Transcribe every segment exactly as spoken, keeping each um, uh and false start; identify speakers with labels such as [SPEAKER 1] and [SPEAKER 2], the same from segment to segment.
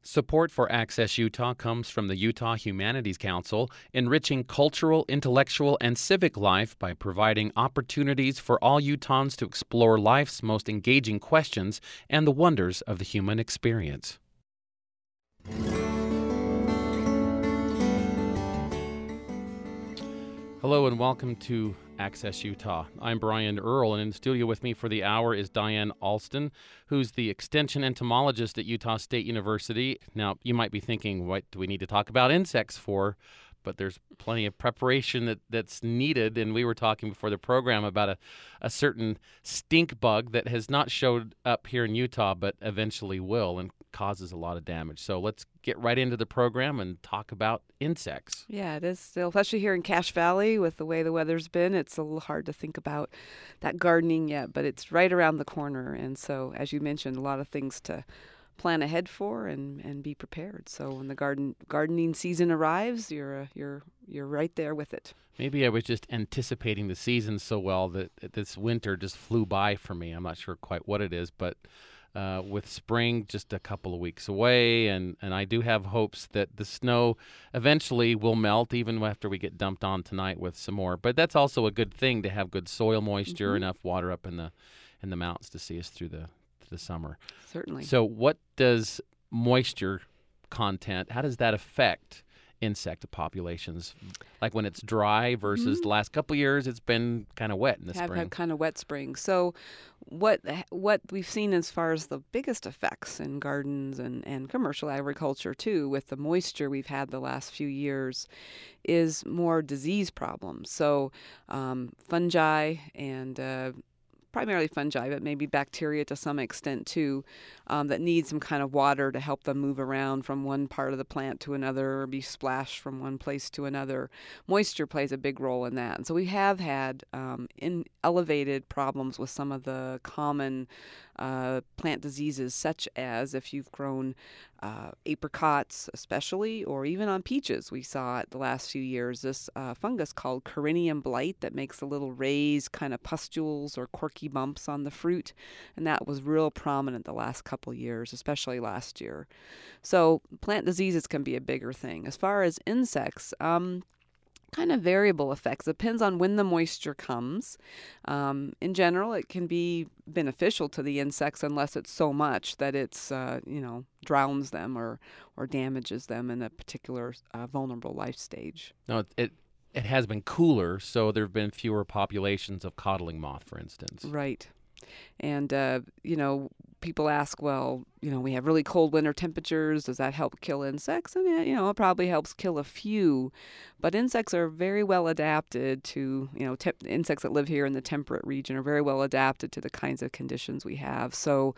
[SPEAKER 1] Support for Access Utah comes from the Utah Humanities Council, enriching cultural, intellectual, and civic life by providing opportunities for all Utahns to explore life's most engaging questions and the wonders of the human experience. Hello and welcome to Access Utah. I'm Brian Earl, and in the studio with me for the hour is Diane Alston, who's the extension entomologist at Utah State University. Now, you might be thinking, what do we need to talk about insects for? But there's plenty of preparation that, that's needed, and we were talking before the program about a, a certain stink bug that has not showed up here in Utah, but eventually will and causes a lot of damage. So let's get right into the program and talk about insects.
[SPEAKER 2] Yeah, it is still, especially here in Cache Valley with the way the weather's been, it's a little hard to think about that gardening yet, but it's right around the corner. And so, as you mentioned, a lot of things to plan ahead for and, and be prepared. So when the garden gardening season arrives, you're uh, you're you're right there with it.
[SPEAKER 1] Maybe I was just anticipating the season so well that this winter just flew by for me. I'm not sure quite what it is, but uh, with spring just a couple of weeks away, and, and I do have hopes that the snow eventually will melt, even after we get dumped on tonight with some more. But that's also a good thing to have good soil moisture, mm-hmm. enough water up in the in the mountains to see us through the the summer.
[SPEAKER 2] Certainly.
[SPEAKER 1] So what does moisture content, how does that affect insect populations? Like when it's dry versus mm-hmm. the last couple of years, it's been kind of wet in the
[SPEAKER 2] have
[SPEAKER 1] spring.
[SPEAKER 2] Had kind of wet spring. So what what we've seen as far as the biggest effects in gardens and, and commercial agriculture too, with the moisture we've had the last few years, is more disease problems. So um, fungi and uh, primarily fungi, but maybe bacteria to some extent too, um, that need some kind of water to help them move around from one part of the plant to another or be splashed from one place to another. Moisture plays a big role in that. And so we have had um, in elevated problems with some of the common uh, plant diseases, such as if you've grown uh, apricots especially, or even on peaches. We saw it the last few years, this uh, fungus called Corinium blight that makes the little raised kind of pustules or quirky bumps on the fruit, and that was real prominent the last couple years, especially last year. So plant diseases can be a bigger thing. As far as insects, um, kind of variable effects. Depends on when the moisture comes. Um, in general, it can be beneficial to the insects unless it's so much that it's, uh, you know, drowns them or, or damages them in a particular uh, vulnerable life stage.
[SPEAKER 1] No, it it has been cooler, so there have been fewer populations of codling moth, for instance.
[SPEAKER 2] Right. And, uh, you know, people ask, well, you know, we have really cold winter temperatures. Does that help kill insects? And, yeah, you know, it probably helps kill a few. But insects are very well adapted to, you know, te- insects that live here in the temperate region are very well adapted to the kinds of conditions we have. So,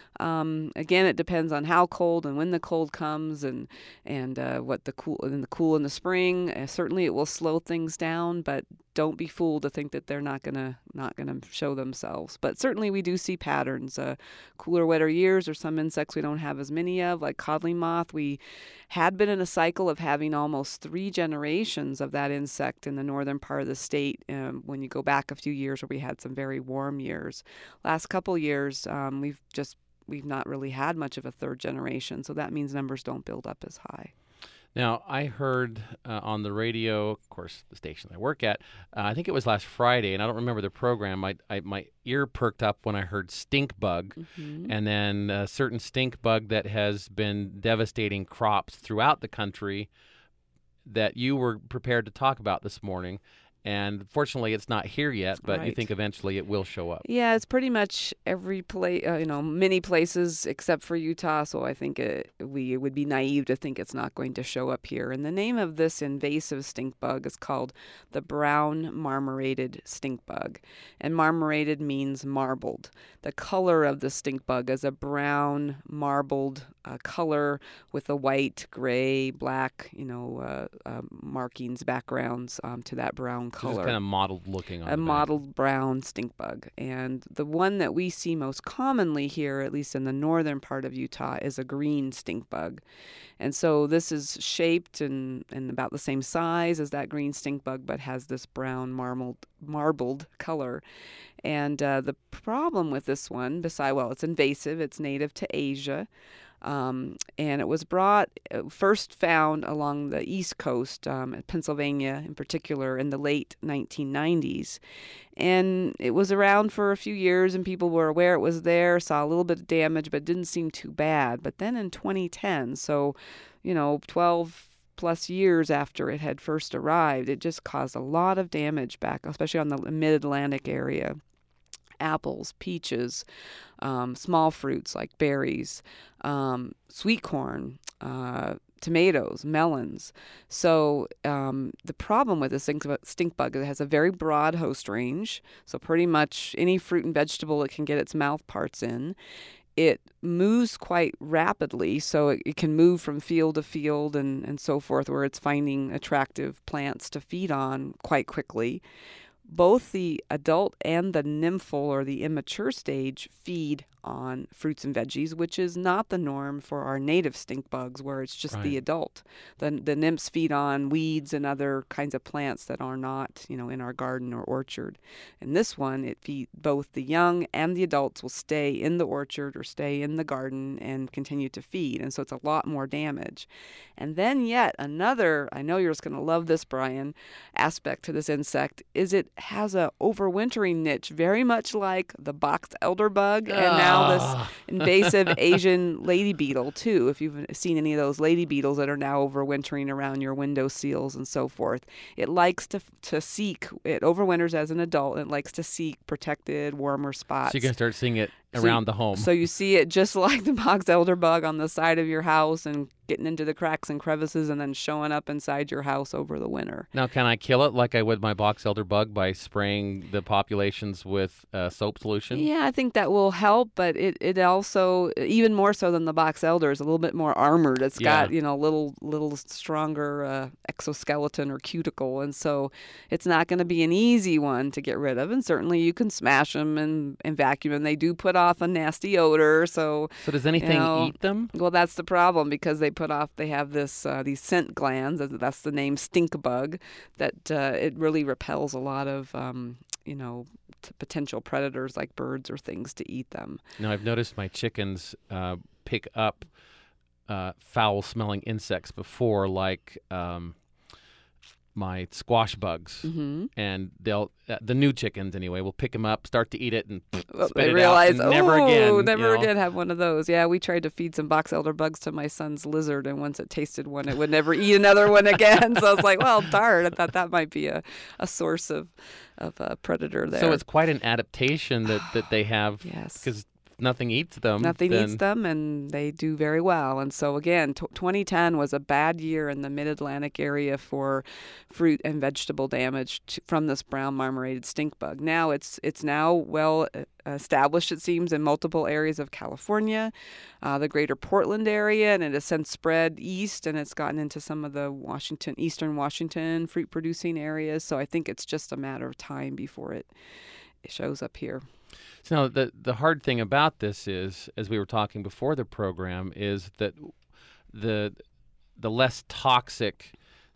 [SPEAKER 2] um, again, it depends on how cold and when the cold comes and and uh, what the cool in the cool in the spring. Uh, certainly, it will slow things down, but don't be fooled to think that they're not gonna not gonna show themselves. But certainly, we do see patterns. Uh, cooler, wetter years, or some insects we don't have as many of, like codling moth. We had been in a cycle of having almost three generations of that insect in the northern part of the state. Um, when you go back a few years, where we had some very warm years. Last couple years, um, we've just we've not really had much of a third generation, so that means numbers don't build up as high.
[SPEAKER 1] Now, I heard uh, on the radio, of course, the station I work at, uh, I think it was last Friday, and I don't remember the program. I, I, my ear perked up when I heard stink bug, mm-hmm. and then a certain stink bug that has been devastating crops throughout the country that you were prepared to talk about this morning. And fortunately, it's not here yet, but
[SPEAKER 2] right.
[SPEAKER 1] You think eventually it will show up.
[SPEAKER 2] Yeah, it's pretty much every place, uh, you know, many places except for Utah. So I think it, we it would be naive to think it's not going to show up here. And the name of this invasive stink bug is called the brown marmorated stink bug. And marmorated means marbled. The color of the stink bug is a brown marbled uh, color with a white, gray, black, you know, uh, uh, markings, backgrounds um, to that brown color.
[SPEAKER 1] Just kind of mottled looking on
[SPEAKER 2] a mottled brown stink bug. And the one that we see most commonly here, at least in the northern part of Utah, is a green stink bug. And so this is shaped and, and about the same size as that green stink bug, but has this brown marbled, marbled color. And uh, the problem with this one, besides, well, it's invasive, it's native to Asia. Um, and it was brought, uh, first found along the East Coast, um, Pennsylvania in particular, in the late nineteen nineties. And it was around for a few years, and people were aware it was there, saw a little bit of damage, but didn't seem too bad. But then in twenty ten, so, you know, twelve plus years after it had first arrived, it just caused a lot of damage back, especially on the mid-Atlantic area. Apples, peaches, um, small fruits like berries, um, sweet corn, uh, tomatoes, melons. So um, the problem with the stink, stink bug is it has a very broad host range. So pretty much any fruit and vegetable it can get its mouth parts in. It moves quite rapidly, so it, it can move from field to field and, and so forth, where it's finding attractive plants to feed on quite quickly. Both the adult and the nymphal or the immature stage feed on fruits and veggies, which is not the norm for our native stink bugs, where it's just
[SPEAKER 1] Right.
[SPEAKER 2] the adult. The the nymphs feed on weeds and other kinds of plants that are not, you know, in our garden or orchard. And this one, it feed both the young and the adults will stay in the orchard or stay in the garden and continue to feed. And so it's a lot more damage. And then yet another, I know you're just going to love this, Brian, aspect to this insect is it has a overwintering niche, very much like the box elder bug and now this
[SPEAKER 1] Ah.
[SPEAKER 2] invasive Asian lady beetle too. If you've seen any of those lady beetles that are now overwintering around your window sills and so forth, it likes to to seek. It overwinters as an adult and it likes to seek protected, warmer spots.
[SPEAKER 1] So you're going to start seeing it
[SPEAKER 2] So
[SPEAKER 1] around
[SPEAKER 2] you-
[SPEAKER 1] the home.
[SPEAKER 2] So you see it just like the box elder bug on the side of your house and getting into the cracks and crevices and then showing up inside your house over the winter.
[SPEAKER 1] Now, can I kill it like I would my box elder bug by spraying the populations with uh, soap solution?
[SPEAKER 2] Yeah, I think that will help, but it, it also, even more so than the box elder, is a little bit more armored. It's
[SPEAKER 1] Yeah.
[SPEAKER 2] got, you know, a little, little stronger uh, exoskeleton or cuticle, and so it's not going to be an easy one to get rid of. And certainly you can smash them and, and vacuum them. They do put off a nasty odor, so
[SPEAKER 1] So does anything
[SPEAKER 2] know,
[SPEAKER 1] eat them?
[SPEAKER 2] well, that's the problem because they put off. They have this uh, these scent glands. That's the name stink bug. That uh, it really repels a lot of um, you know t- potential predators like birds or things to eat them.
[SPEAKER 1] Now, I've noticed my chickens uh, pick up uh, foul-smelling insects before, like um, my squash bugs,
[SPEAKER 2] Mm-hmm.
[SPEAKER 1] and they'll uh, the new chickens anyway will pick them up, start to eat it, and spit
[SPEAKER 2] They
[SPEAKER 1] it
[SPEAKER 2] realize,
[SPEAKER 1] out. And never
[SPEAKER 2] oh,
[SPEAKER 1] again.
[SPEAKER 2] never
[SPEAKER 1] you know.
[SPEAKER 2] again have one of those. Yeah, we tried to feed some box elder bugs to my son's lizard, and once it tasted one, it would never eat another one again. So I was like, well, darn, I thought that might be a, a source of of a predator there.
[SPEAKER 1] So it's quite an adaptation that, that they have
[SPEAKER 2] yes.
[SPEAKER 1] because nothing eats them.
[SPEAKER 2] Nothing
[SPEAKER 1] then,
[SPEAKER 2] eats them, and they do very well. And so, again, t- twenty ten was a bad year in the mid-Atlantic area for fruit and vegetable damage t- from this brown marmorated stink bug. Now it's it's now well uh, established, it seems, in multiple areas of California, uh, the greater Portland area, and it has since spread east, and it's gotten into some of the Washington, eastern Washington fruit-producing areas. So I think it's just a matter of time before it, it shows up here.
[SPEAKER 1] So now the the hard thing about this is, as we were talking before the program, is that the the less toxic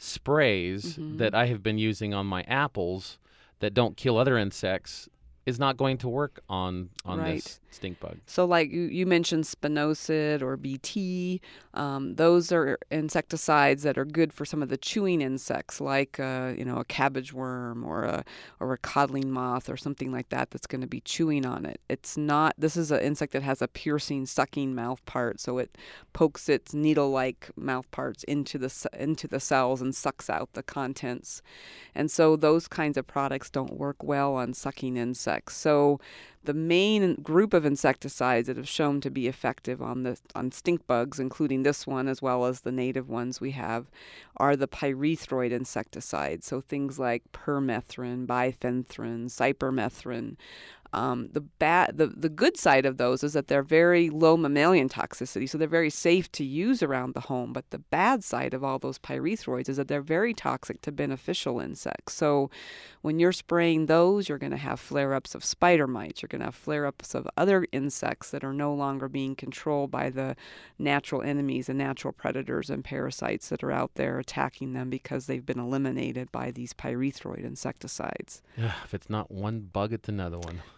[SPEAKER 1] sprays
[SPEAKER 2] Mhm.
[SPEAKER 1] that I have been using on my apples that don't kill other insects is not going to work on on
[SPEAKER 2] Right.
[SPEAKER 1] this stink bug.
[SPEAKER 2] So like you, you mentioned spinosad or B T, um, those are insecticides that are good for some of the chewing insects like, uh, you know, a cabbage worm or a, or a codling moth or something like that that's going to be chewing on it. It's not, this is an insect that has a piercing, sucking mouth part, so it pokes its needle-like mouth parts into the, ce- into the cells and sucks out the contents. And so those kinds of products don't work well on sucking insects. So the main group of insecticides that have shown to be effective on the on stink bugs, including this one as well as the native ones we have, are the pyrethroid insecticides. So things like permethrin, bifenthrin, cypermethrin. Um, the bad, the, the good side of those is that they're very low mammalian toxicity, so they're very safe to use around the home. But the bad side of all those pyrethroids is that they're very toxic to beneficial insects. So when you're spraying those, you're going to have flare-ups of spider mites. You're going to have flare-ups of other insects that are no longer being controlled by the natural enemies and natural predators and parasites that are out there attacking them because they've been eliminated by these pyrethroid insecticides.
[SPEAKER 1] Ugh, if it's not one bug, it's another one.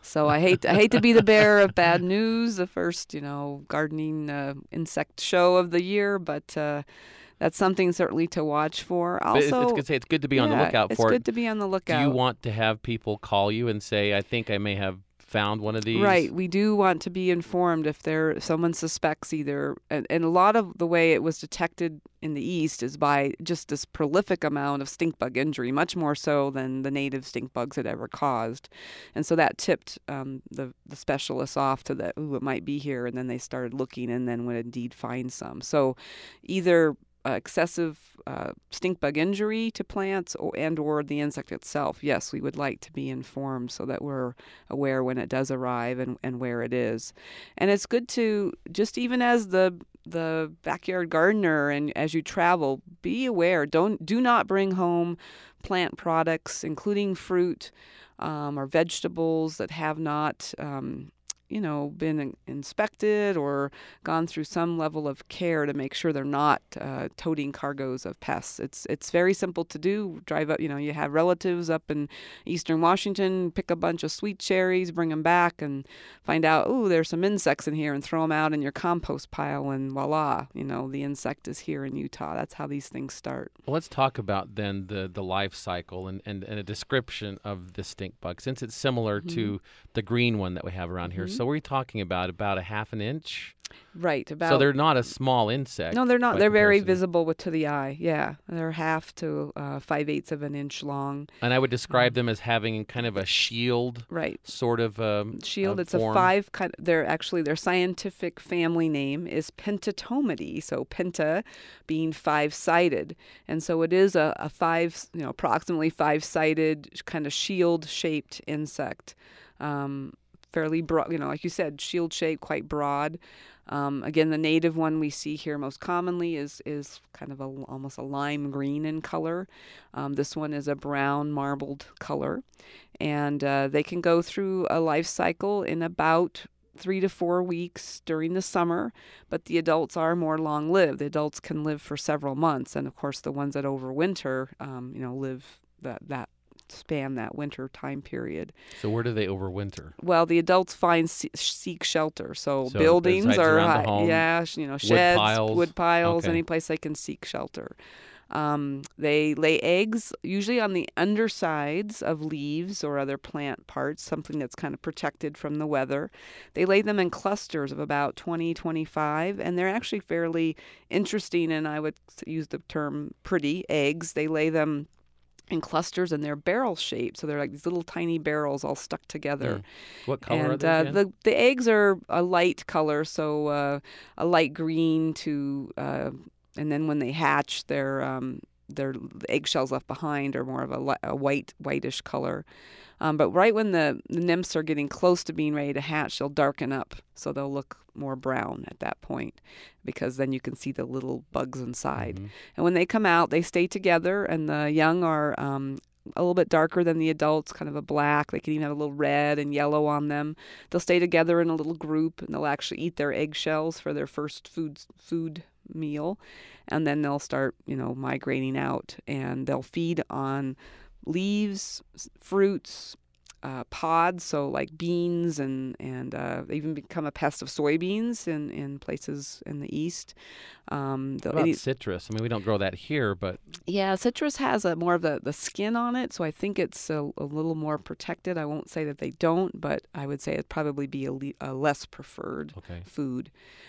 [SPEAKER 2] So I hate I hate to be the bearer of bad news, the first, you know, gardening uh, insect show of the year, but uh, that's something certainly to watch for.
[SPEAKER 1] But it's,
[SPEAKER 2] Also,
[SPEAKER 1] it's, good to say it's good to be on the
[SPEAKER 2] yeah,
[SPEAKER 1] lookout
[SPEAKER 2] it's
[SPEAKER 1] for
[SPEAKER 2] good
[SPEAKER 1] it.
[SPEAKER 2] to be on the
[SPEAKER 1] Do
[SPEAKER 2] lookout.
[SPEAKER 1] you want to have people call you and say, I think I may have found one of these?
[SPEAKER 2] Right. We do want to be informed if there if someone suspects either, and, and a lot of the way it was detected in the East is by just this prolific amount of stink bug injury, much more so than the native stink bugs had ever caused. And so that tipped um, the, the specialists off to that, ooh, it might be here. And then they started looking and then would indeed find some. So either Uh, excessive uh, stink bug injury to plants or, and or the insect itself, yes, we would like to be informed so that we're aware when it does arrive and, and where it is. And it's good to, just even as the the backyard gardener and as you travel, be aware. Don't do not bring home plant products, including fruit um, or vegetables that have not um, you know, been in- inspected or gone through some level of care to make sure they're not uh, toting cargoes of pests. It's it's very simple to do. Drive up, you know, you have relatives up in eastern Washington, pick a bunch of sweet cherries, bring them back, and find out, oh, there's some insects in here, and throw them out in your compost pile, and voila, you know, the insect is here in Utah. That's how these things start.
[SPEAKER 1] Well, let's talk about then the, the life cycle and, and, and a description of the stink bug, since it's similar
[SPEAKER 2] Mm-hmm.
[SPEAKER 1] to the green one that we have around here.
[SPEAKER 2] Mhm.
[SPEAKER 1] So we're talking about about a half an inch.
[SPEAKER 2] Right. About
[SPEAKER 1] So they're not a small insect.
[SPEAKER 2] No, they're not.
[SPEAKER 1] by
[SPEAKER 2] They're very
[SPEAKER 1] comparison.
[SPEAKER 2] visible with to the eye. Yeah, they're half to uh, five eighths of an inch long.
[SPEAKER 1] And I would describe them as having kind of a shield
[SPEAKER 2] Right.
[SPEAKER 1] sort of um,
[SPEAKER 2] Shield.
[SPEAKER 1] uh,
[SPEAKER 2] It's
[SPEAKER 1] form.
[SPEAKER 2] a five kind. Their actually their scientific family name is Pentatomidae. So penta, being five-sided, and so it is a, a five, you know, approximately five-sided kind of shield-shaped insect. Um, fairly broad, you know, like you said, shield-shaped, quite broad. Um, again, the native one we see here most commonly is is kind of a, almost a lime green in color. Um, this one is a brown marbled color, and uh, they can go through a life cycle in about three to four weeks during the summer, but the adults are more long-lived. The adults can live for several months, and of course, the ones that overwinter, um, you know, live that that span that winter time period.
[SPEAKER 1] So where do they overwinter?
[SPEAKER 2] Well, the adults find seek shelter. So,
[SPEAKER 1] So
[SPEAKER 2] buildings
[SPEAKER 1] besides
[SPEAKER 2] are,
[SPEAKER 1] around the home,
[SPEAKER 2] yeah, sh- you know, sheds,
[SPEAKER 1] piles.
[SPEAKER 2] wood piles,
[SPEAKER 1] Okay.
[SPEAKER 2] any place they can seek shelter. Um, they lay eggs usually on the undersides of leaves or other plant parts, something that's kind of protected from the weather. They lay them in clusters of about twenty, twenty-five, and they're actually fairly interesting, and I would use the term pretty eggs. They lay them in clusters, and they're barrel shaped, so they're like these little tiny barrels all stuck together.
[SPEAKER 1] Mm. What color are
[SPEAKER 2] And
[SPEAKER 1] they
[SPEAKER 2] uh,
[SPEAKER 1] again?
[SPEAKER 2] the the eggs are a light color, so uh, a light green to, uh, and then when they hatch, they're um, they're the eggshells left behind are more of a, li- a white whitish color. Um, but right when the, the nymphs are getting close to being ready to hatch, they'll darken up, so they'll look more brown at that point, because then you can see the little bugs inside.
[SPEAKER 1] Mhm.
[SPEAKER 2] And when they come out, they stay together, and the young are um, a little bit darker than the adults, kind of a black. They can even have a little red and yellow on them. They'll stay together in a little group, and they'll actually eat their eggshells for their first food food meal, and then they'll start, you know, migrating out, and they'll feed on leaves, fruits, uh, pods, so like beans, and and uh, they even become a pest of soybeans in, in places in the east. Um,
[SPEAKER 1] What about citrus? I mean, we don't grow that here, but
[SPEAKER 2] yeah, citrus has a more of the, the skin on it, so I think it's a, a little more protected. I won't say that they don't, but I would say it'd probably be a, le- a less preferred
[SPEAKER 1] okay.
[SPEAKER 2] food.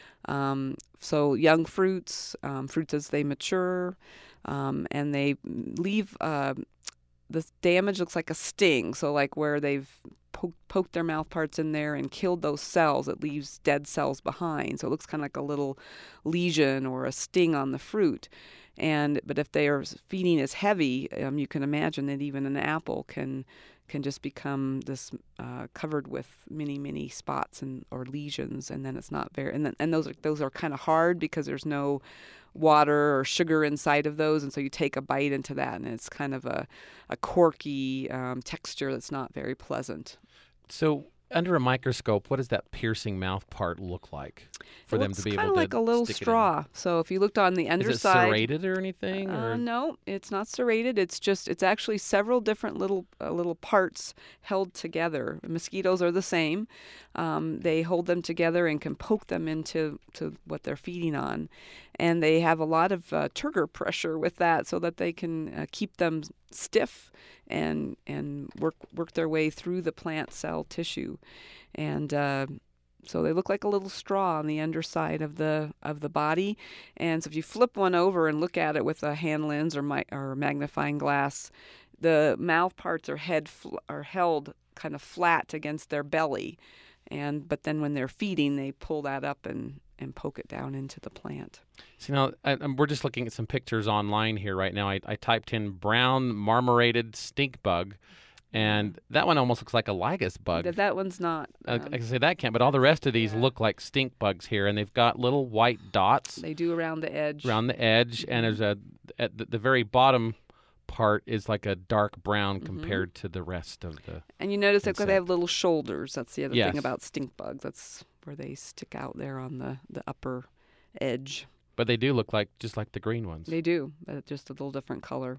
[SPEAKER 2] Um, so young fruits, um, fruits as they mature, um, and they leave uh, the damage looks like a sting. So like where they've po- poked their mouth parts in there and killed those cells, it leaves dead cells behind. So it looks kind of like a little lesion or a sting on the fruit. And but if they are feeding as heavy, um, you can imagine that even an apple can can just become this uh, covered with many many spots and or lesions, and then it's not very and then, and those are those are kind of hard because there's no water or sugar inside of those, and so you take a bite into that, and it's kind of a a corky um, texture that's not very pleasant.
[SPEAKER 1] So under a microscope, what does that piercing mouth part look like for
[SPEAKER 2] It
[SPEAKER 1] them
[SPEAKER 2] looks
[SPEAKER 1] to be
[SPEAKER 2] kind
[SPEAKER 1] able
[SPEAKER 2] of
[SPEAKER 1] to
[SPEAKER 2] like a little
[SPEAKER 1] stick it in?
[SPEAKER 2] straw. So if you looked on the
[SPEAKER 1] Is it
[SPEAKER 2] underside,
[SPEAKER 1] serrated or anything?
[SPEAKER 2] uh,
[SPEAKER 1] Or
[SPEAKER 2] no, it's not serrated. It's just it's actually several different little uh, little parts held together. Mosquitoes are the same. Um, they hold them together and can poke them into to what they're feeding on, and they have a lot of uh, turgor pressure with that, so that they can uh, keep them stiff and and work work their way through the plant cell tissue, and. Uh, So they look like a little straw on the underside of the of the body, and so if you flip one over and look at it with a hand lens or mi- or magnifying glass, the mouth parts are head fl- are held kind of flat against their belly, and but then when they're feeding, they pull that up and and poke it down into the plant.
[SPEAKER 1] So now I, I'm- we're just looking at some pictures online here right now. I, I typed in brown marmorated stink bug, and that one almost looks like a lygus bug.
[SPEAKER 2] That that one's not.
[SPEAKER 1] Uh,
[SPEAKER 2] Um,
[SPEAKER 1] I can say that can't, but all the rest of these
[SPEAKER 2] yeah.
[SPEAKER 1] look like stink bugs here, and they've got little white dots
[SPEAKER 2] they do around the edge.
[SPEAKER 1] around the edge, and there's a at the, the very bottom part is like a dark brown
[SPEAKER 2] Mhm.
[SPEAKER 1] compared to the rest of the.
[SPEAKER 2] And you notice that they
[SPEAKER 1] insect.
[SPEAKER 2] have little shoulders. That's the other
[SPEAKER 1] Yes.
[SPEAKER 2] thing about stink bugs. That's where they stick out there on the, the upper edge.
[SPEAKER 1] But they do look like just like the green ones.
[SPEAKER 2] They do, but just a little different color.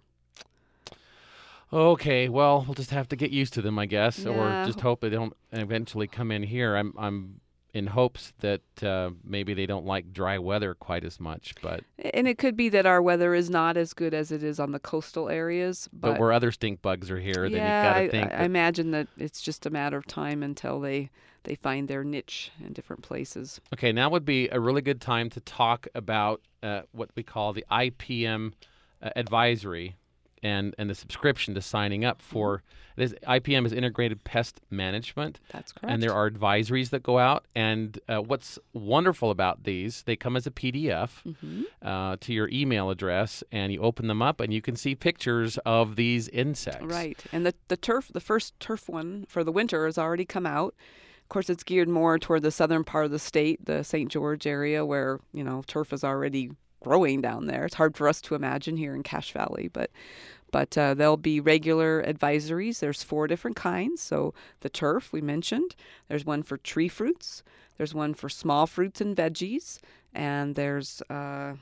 [SPEAKER 1] Okay, well, we'll just have to get used to them, I guess,
[SPEAKER 2] Yeah.
[SPEAKER 1] or just hope they don't eventually come in here. I'm I'm in hopes that uh, maybe they don't like dry weather quite as much, but
[SPEAKER 2] And it could be that our weather is not as good as it is on the coastal areas.
[SPEAKER 1] but,
[SPEAKER 2] But,
[SPEAKER 1] where other stink bugs are here, then
[SPEAKER 2] yeah,
[SPEAKER 1] you've got to
[SPEAKER 2] I,
[SPEAKER 1] think.
[SPEAKER 2] I, I
[SPEAKER 1] that-
[SPEAKER 2] imagine that it's just a matter of time until they, they find their niche in different places.
[SPEAKER 1] Okay, now would be a really good time to talk about uh, what we call the I P M uh, advisory and, and the subscription to signing up for. This I P M is Integrated Pest Management,
[SPEAKER 2] That's correct.
[SPEAKER 1] and there are advisories that go out. And uh, what's wonderful about these, they come as a P D F
[SPEAKER 2] hmm
[SPEAKER 1] uh, to your email address, and you open them up, and you can see pictures of these insects.
[SPEAKER 2] Right. And the, the turf, the first turf one for the winter has already come out. Of course, it's geared more toward the southern part of the state, the Saint George area, where, you know, turf is already growing down there. It's hard for us to imagine here in Cache Valley, but but uh, there'll be regular advisories. There's four different kinds. So the turf we mentioned. There's one for tree fruits. There's one for small fruits and veggies, and there's uh,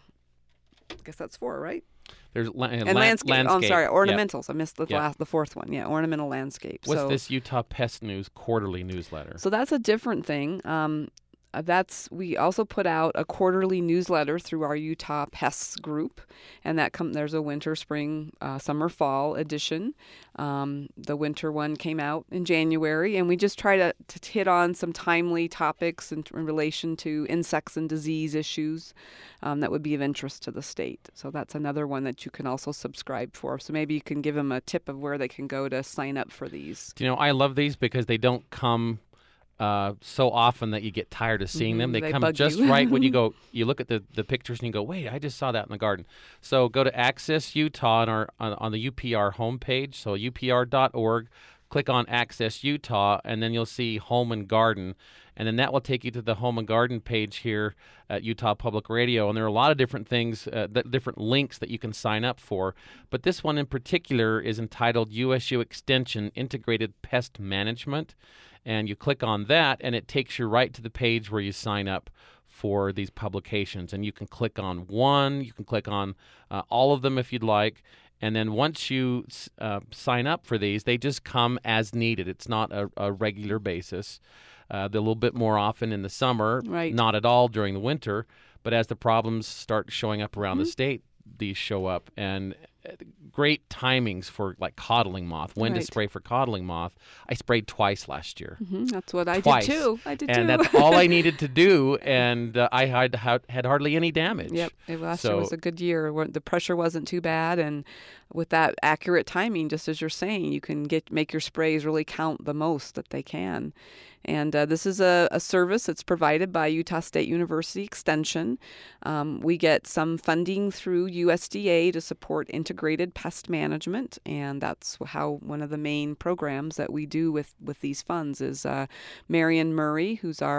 [SPEAKER 2] I guess that's four, right?
[SPEAKER 1] There's la-
[SPEAKER 2] And
[SPEAKER 1] lan-
[SPEAKER 2] landscape. Oh, I'm
[SPEAKER 1] landscape.
[SPEAKER 2] sorry,
[SPEAKER 1] Yeah.
[SPEAKER 2] ornamentals. I missed the
[SPEAKER 1] Yeah.
[SPEAKER 2] last, the fourth one. Yeah, ornamental landscape.
[SPEAKER 1] What's
[SPEAKER 2] so,
[SPEAKER 1] this Utah Pest News quarterly newsletter?
[SPEAKER 2] So that's a different thing. Um, uh, that's we also put out a quarterly newsletter through our Utah Pests group, and that come there's a winter, spring, uh, summer, fall edition. Um, the winter one came out in January, and we just try to, to hit on some timely topics in, in relation to insects and disease issues um, that would be of interest to the state. So that's another one that you can also subscribe for. So maybe you can give them a tip of where they can go to sign up for these.
[SPEAKER 1] Do you know, I love these because they don't come uh, so often that you get tired of seeing them.
[SPEAKER 2] Mhm,
[SPEAKER 1] They,
[SPEAKER 2] they
[SPEAKER 1] come
[SPEAKER 2] bug
[SPEAKER 1] just
[SPEAKER 2] you.
[SPEAKER 1] right when you go, you look at the, the pictures and you go, wait, I just saw that in the garden. So go to Access Utah on, our, on, on the U P R homepage, so U P R dot org. Click on Access Utah, and then you'll see Home and Garden. And then that will take you to the Home and Garden page here at Utah Public Radio. And there are a lot of different things, uh, that, different links that you can sign up for. But this one in particular is entitled U S U Extension Integrated Pest Management. And you click on that, and it takes you right to the page where you sign up for these publications. And you can click on one, you can click on uh, all of them if you'd like. And then once you uh, sign up for these, they just come as needed. It's not a, a regular basis. Uh, they're a little bit more often in the summer,
[SPEAKER 2] Right.
[SPEAKER 1] not at all during the winter. But as the problems start showing up around
[SPEAKER 2] Mm-hmm.
[SPEAKER 1] the state, these show up. And uh, great timings for like codling moth, when
[SPEAKER 2] Right.
[SPEAKER 1] to spray for codling moth. I sprayed twice last year.
[SPEAKER 2] hmm That's what I
[SPEAKER 1] Twice.
[SPEAKER 2] did too. I did
[SPEAKER 1] And
[SPEAKER 2] too.
[SPEAKER 1] that's all I needed to do, and uh, I had, had had hardly any damage.
[SPEAKER 2] Yep, it- last
[SPEAKER 1] So-
[SPEAKER 2] year was a good year. where The pressure wasn't too bad, and with that accurate timing, just as you're saying, you can get make your sprays really count the most that they can. And uh, this is a, a service that's provided by Utah State University Extension. Um, we get some funding through U S D A to support integrated pest management, and that's how one of the main programs that we do with, with these funds is uh, Marion Murray, who's our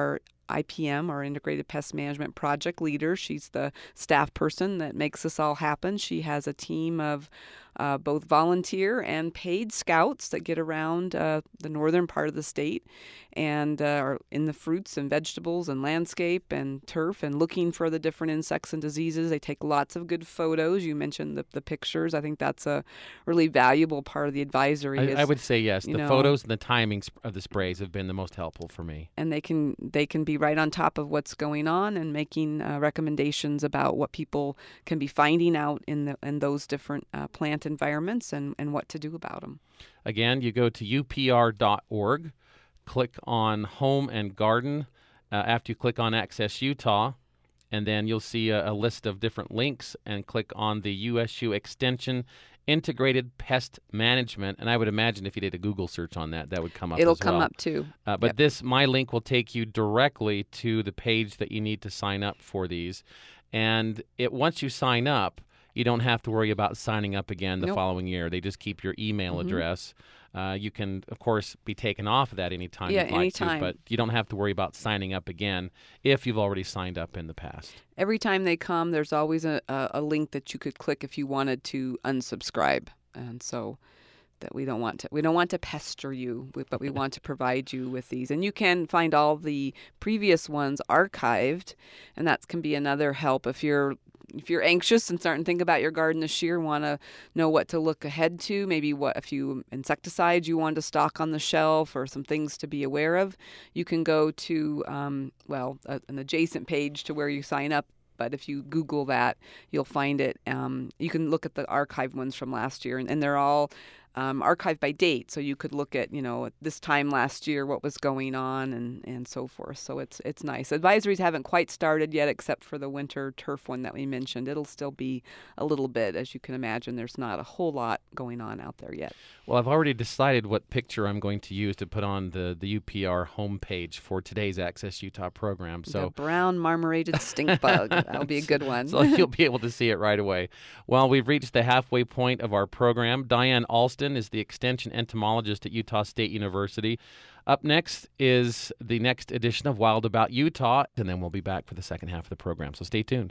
[SPEAKER 2] I P M, our Integrated Pest Management Project leader. She's the staff person that makes this all happen. She has a team of uh, both volunteer and paid scouts that get around uh, the northern part of the state and uh, are in the fruits and vegetables and landscape and turf and looking for the different insects and diseases. They take lots of good photos. You mentioned the, the pictures. I think that's a really valuable part of the advisory.
[SPEAKER 1] I,
[SPEAKER 2] is,
[SPEAKER 1] I would say yes. The
[SPEAKER 2] know,
[SPEAKER 1] photos and the timings of the sprays have been the most helpful for me.
[SPEAKER 2] And they can they can be right on top of what's going on and making uh, recommendations about what people can be finding out in the in those different uh, plant environments and, and what to do about them.
[SPEAKER 1] Again, you go to U P R dot org, click on Home and Garden. Uh, after you click on Access Utah, and then you'll see a, a list of different links, and click on the U S U Extension Integrated Pest Management. And I would imagine if you did a Google search on that, that would come up
[SPEAKER 2] It'll
[SPEAKER 1] as
[SPEAKER 2] come
[SPEAKER 1] well.
[SPEAKER 2] up too.
[SPEAKER 1] Uh, but
[SPEAKER 2] Yep.
[SPEAKER 1] this, my link will take you directly to the page that you need to sign up for these. And it once you sign up, you don't have to worry about signing up again the
[SPEAKER 2] Nope.
[SPEAKER 1] following year. They just keep your email
[SPEAKER 2] Mhm.
[SPEAKER 1] address. Uh, you can, of course, be taken off of that anytime
[SPEAKER 2] Yeah,
[SPEAKER 1] you'd like
[SPEAKER 2] anytime.
[SPEAKER 1] to, but you don't have to worry about signing up again if you've already signed up in the past.
[SPEAKER 2] Every time they come, there's always a, a, a link that you could click if you wanted to unsubscribe. And so that we don't want to we don't want to pester you, but we want to provide you with these. And you can find all the previous ones archived, and that can be another help if you're if you're anxious and starting to think about your garden this year, want to know what to look ahead to, maybe what a few insecticides you want to stock on the shelf or some things to be aware of, you can go to, um, well, a, an adjacent page to where you sign up. But if you Google that, you'll find it. Um, you can look at the archived ones from last year, and, and they're all um, archived by date. So you could look at, you know, at this time last year, what was going on and, and so forth. So it's it's nice. Advisories haven't quite started yet, except for the winter turf one that we mentioned. It'll still be a little bit. As you can imagine, there's not a whole lot going on out there yet.
[SPEAKER 1] Well, I've already decided what picture I'm going to use to put on the, the U P R homepage for today's Access Utah program.
[SPEAKER 2] The
[SPEAKER 1] So
[SPEAKER 2] brown marmorated stink bug. That'll be a good one.
[SPEAKER 1] So you'll be able to see it right away. Well, we've reached the halfway point of our program. Diane Alston is the Extension Entomologist at Utah State University. Up next is the next edition of Wild About Utah, and then we'll be back for the second half of the program. So stay tuned.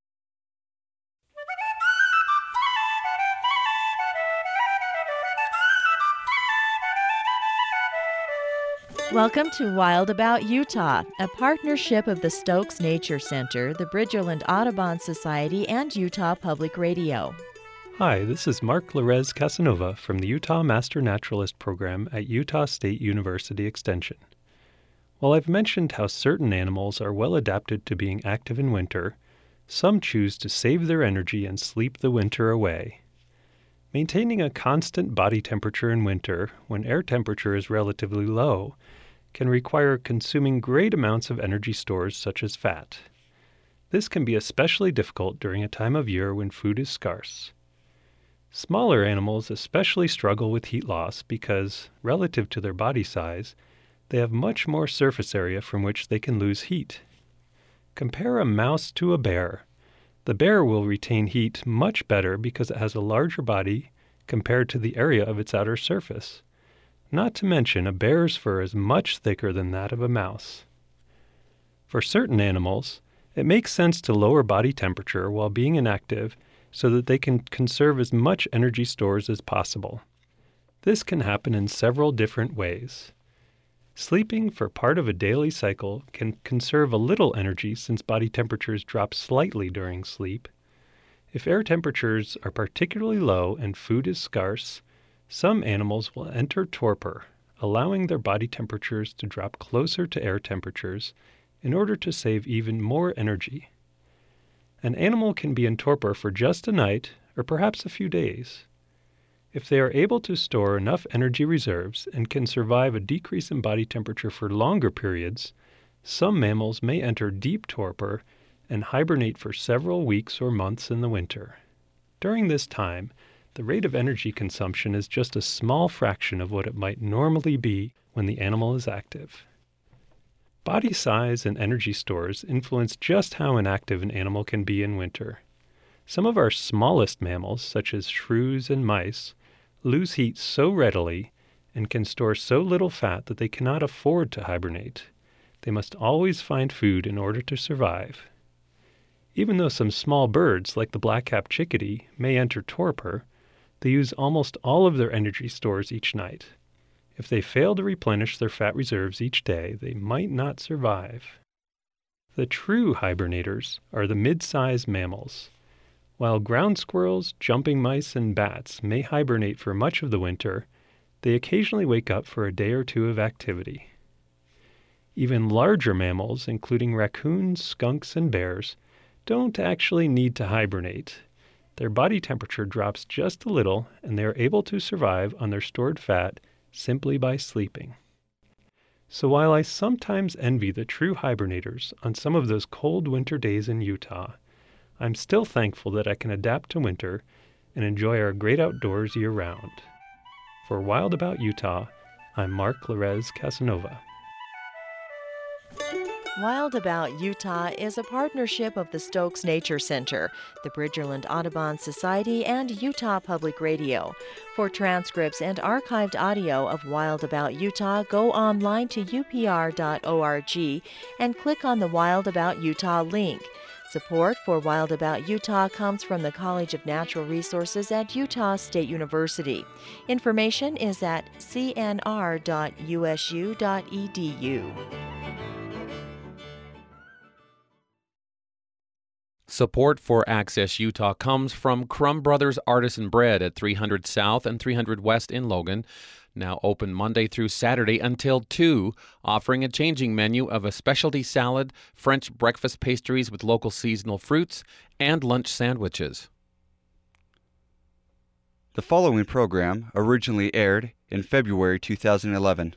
[SPEAKER 3] Welcome to Wild About Utah, a partnership of the Stokes Nature Center, the Bridgerland Audubon Society, and Utah Public Radio.
[SPEAKER 4] Hi, this is Mark Lorez Casanova from the Utah Master Naturalist Program at Utah State University Extension. While I've mentioned how certain animals are well adapted to being active in winter, some choose to save their energy and sleep the winter away. Maintaining a constant body temperature in winter, when air temperature is relatively low, can require consuming great amounts of energy stores such as fat. This can be especially difficult during a time of year when food is scarce. Smaller animals especially struggle with heat loss because, relative to their body size, they have much more surface area from which they can lose heat. Compare a mouse to a bear. The bear will retain heat much better because it has a larger body compared to the area of its outer surface. Not to mention, a bear's fur is much thicker than that of a mouse. For certain animals, it makes sense to lower body temperature while being inactive so that they can conserve as much energy stores as possible. This can happen in several different ways. Sleeping for part of a daily cycle can conserve a little energy since body temperatures drop slightly during sleep. If air temperatures are particularly low and food is scarce, some animals will enter torpor, allowing their body temperatures to drop closer to air temperatures in order to save even more energy. An animal can be in torpor for just a night or perhaps a few days. If they are able to store enough energy reserves and can survive a decrease in body temperature for longer periods, some mammals may enter deep torpor and hibernate for several weeks or months in the winter. During this time, the rate of energy consumption is just a small fraction of what it might normally be when the animal is active. Body size and energy stores influence just how inactive an animal can be in winter. Some of our smallest mammals, such as shrews and mice, lose heat so readily and can store so little fat that they cannot afford to hibernate. They must always find food in order to survive. Even though some small birds, like the black-capped chickadee, may enter torpor, they use almost all of their energy stores each night. If they fail to replenish their fat reserves each day, they might not survive. The true hibernators are the mid-sized mammals. While ground squirrels, jumping mice, and bats may hibernate for much of the winter, they occasionally wake up for a day or two of activity. Even larger mammals, including raccoons, skunks, and bears, don't actually need to hibernate. Their body temperature drops just a little, and they are able to survive on their stored fat simply by sleeping. So while I sometimes envy the true hibernators on some of those cold winter days in Utah, I'm still thankful that I can adapt to winter and enjoy our great outdoors year-round. For Wild About Utah, I'm Mark Lorez Casanova.
[SPEAKER 3] Wild About Utah is a partnership of the Stokes Nature Center, the Bridgerland Audubon Society, and Utah Public Radio. For transcripts and archived audio of Wild About Utah, go online to U P R dot org and click on the Wild About Utah link. Support for Wild About Utah comes from the College of Natural Resources at Utah State University. Information is at c n r dot u s u dot e d u.
[SPEAKER 1] Support for Access Utah comes from Crum Brothers Artisan Bread at three hundred South and three hundred West in Logan, now open Monday through Saturday until two, offering a changing menu of a specialty salad, French breakfast pastries with local seasonal fruits, and lunch sandwiches.
[SPEAKER 5] The following program originally aired in February two thousand eleven.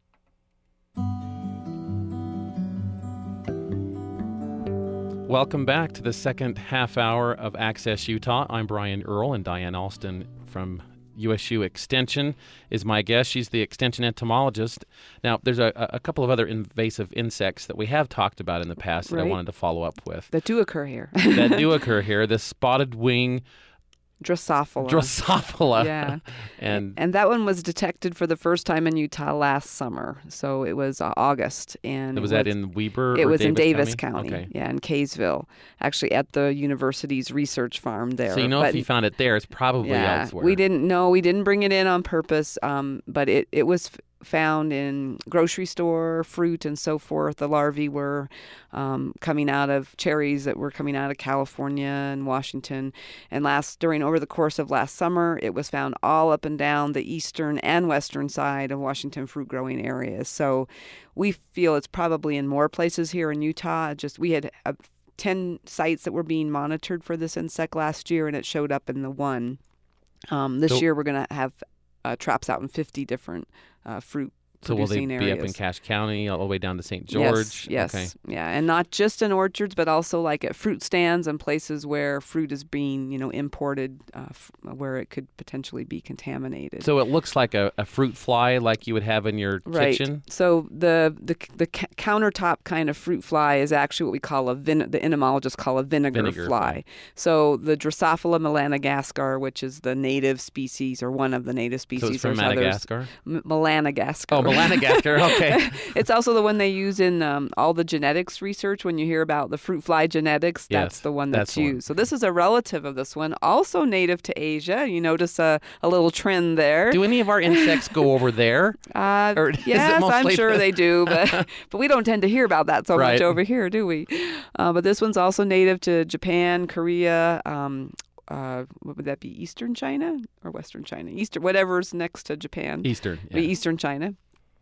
[SPEAKER 1] Welcome back to the second half hour of Access Utah. I'm Brian Earl, and Diane Alston from U S U Extension is my guest. She's the Extension entomologist. Now, there's a, a couple of other invasive insects that we have talked about in the past that
[SPEAKER 2] right.
[SPEAKER 1] I wanted to follow up with.
[SPEAKER 2] That do occur here.
[SPEAKER 1] that do occur here. The spotted wing
[SPEAKER 2] Drosophila.
[SPEAKER 1] Drosophila.
[SPEAKER 2] Yeah.
[SPEAKER 1] and
[SPEAKER 2] and that one was detected for the first time in Utah last summer. So it was uh, August. And
[SPEAKER 1] was,
[SPEAKER 2] was
[SPEAKER 1] that in Weber
[SPEAKER 2] It
[SPEAKER 1] or
[SPEAKER 2] was
[SPEAKER 1] Davis
[SPEAKER 2] in Davis
[SPEAKER 1] County?
[SPEAKER 2] County.
[SPEAKER 1] Okay.
[SPEAKER 2] Yeah, in Kaysville. Actually at the university's research farm there.
[SPEAKER 1] So you know
[SPEAKER 2] but,
[SPEAKER 1] if you found it there, it's probably
[SPEAKER 2] yeah,
[SPEAKER 1] elsewhere.
[SPEAKER 2] We didn't know. We didn't bring it in on purpose, um, but it, it was f- found in grocery store, fruit, and so forth. The larvae were um, coming out of cherries that were coming out of California and Washington. And last during over the course of last summer, it was found all up and down the eastern and western side of Washington fruit growing areas. So we feel it's probably in more places here in Utah. Just we had uh, ten sites that were being monitored for this insect last year, and it showed up in the one. Um, this
[SPEAKER 1] So-
[SPEAKER 2] year, we're going to have uh, traps out in fifty different uh, fruit
[SPEAKER 1] So will they
[SPEAKER 2] producing
[SPEAKER 1] be
[SPEAKER 2] areas.
[SPEAKER 1] up in Cache County all the way down to Saint George?
[SPEAKER 2] Yes, yes,
[SPEAKER 1] Okay.
[SPEAKER 2] yeah, and not just in orchards, but also like at fruit stands and places where fruit is being, you know, imported, uh, f- where it could potentially be contaminated.
[SPEAKER 1] So it looks like a, a fruit fly like you would have in your
[SPEAKER 2] Right.
[SPEAKER 1] kitchen?
[SPEAKER 2] So the the the ca- countertop kind of fruit fly is actually what we call a vin- the entomologists call a vinegar,
[SPEAKER 1] Vinegar
[SPEAKER 2] fly.
[SPEAKER 1] fly.
[SPEAKER 2] So the Drosophila melanogaster, which is the native species or one of the native species,
[SPEAKER 1] So it's from
[SPEAKER 2] there's others.
[SPEAKER 1] Madagascar?
[SPEAKER 2] M- melanogaster.
[SPEAKER 1] Oh, Melanogaster. Okay.
[SPEAKER 2] It's also the one they use in um, all the genetics research. When you hear about the fruit fly genetics, that's
[SPEAKER 1] Yes,
[SPEAKER 2] the one
[SPEAKER 1] that's
[SPEAKER 2] that's,
[SPEAKER 1] the one.
[SPEAKER 2] used. So this is a relative of this one, also native to Asia. You notice a, a little trend there.
[SPEAKER 1] Do any of our insects go over there?
[SPEAKER 2] Uh,
[SPEAKER 1] Or is it
[SPEAKER 2] yes, I'm
[SPEAKER 1] mostly
[SPEAKER 2] sure
[SPEAKER 1] the-
[SPEAKER 2] they do, but but we don't tend to hear about that so
[SPEAKER 1] Right.
[SPEAKER 2] much over here, do we? Uh, but this one's also native to Japan, Korea. Um, uh, what would that be? Eastern China or Western China? Eastern, whatever's next to Japan.
[SPEAKER 1] Eastern.
[SPEAKER 2] Be
[SPEAKER 1] Yeah.
[SPEAKER 2] Eastern China.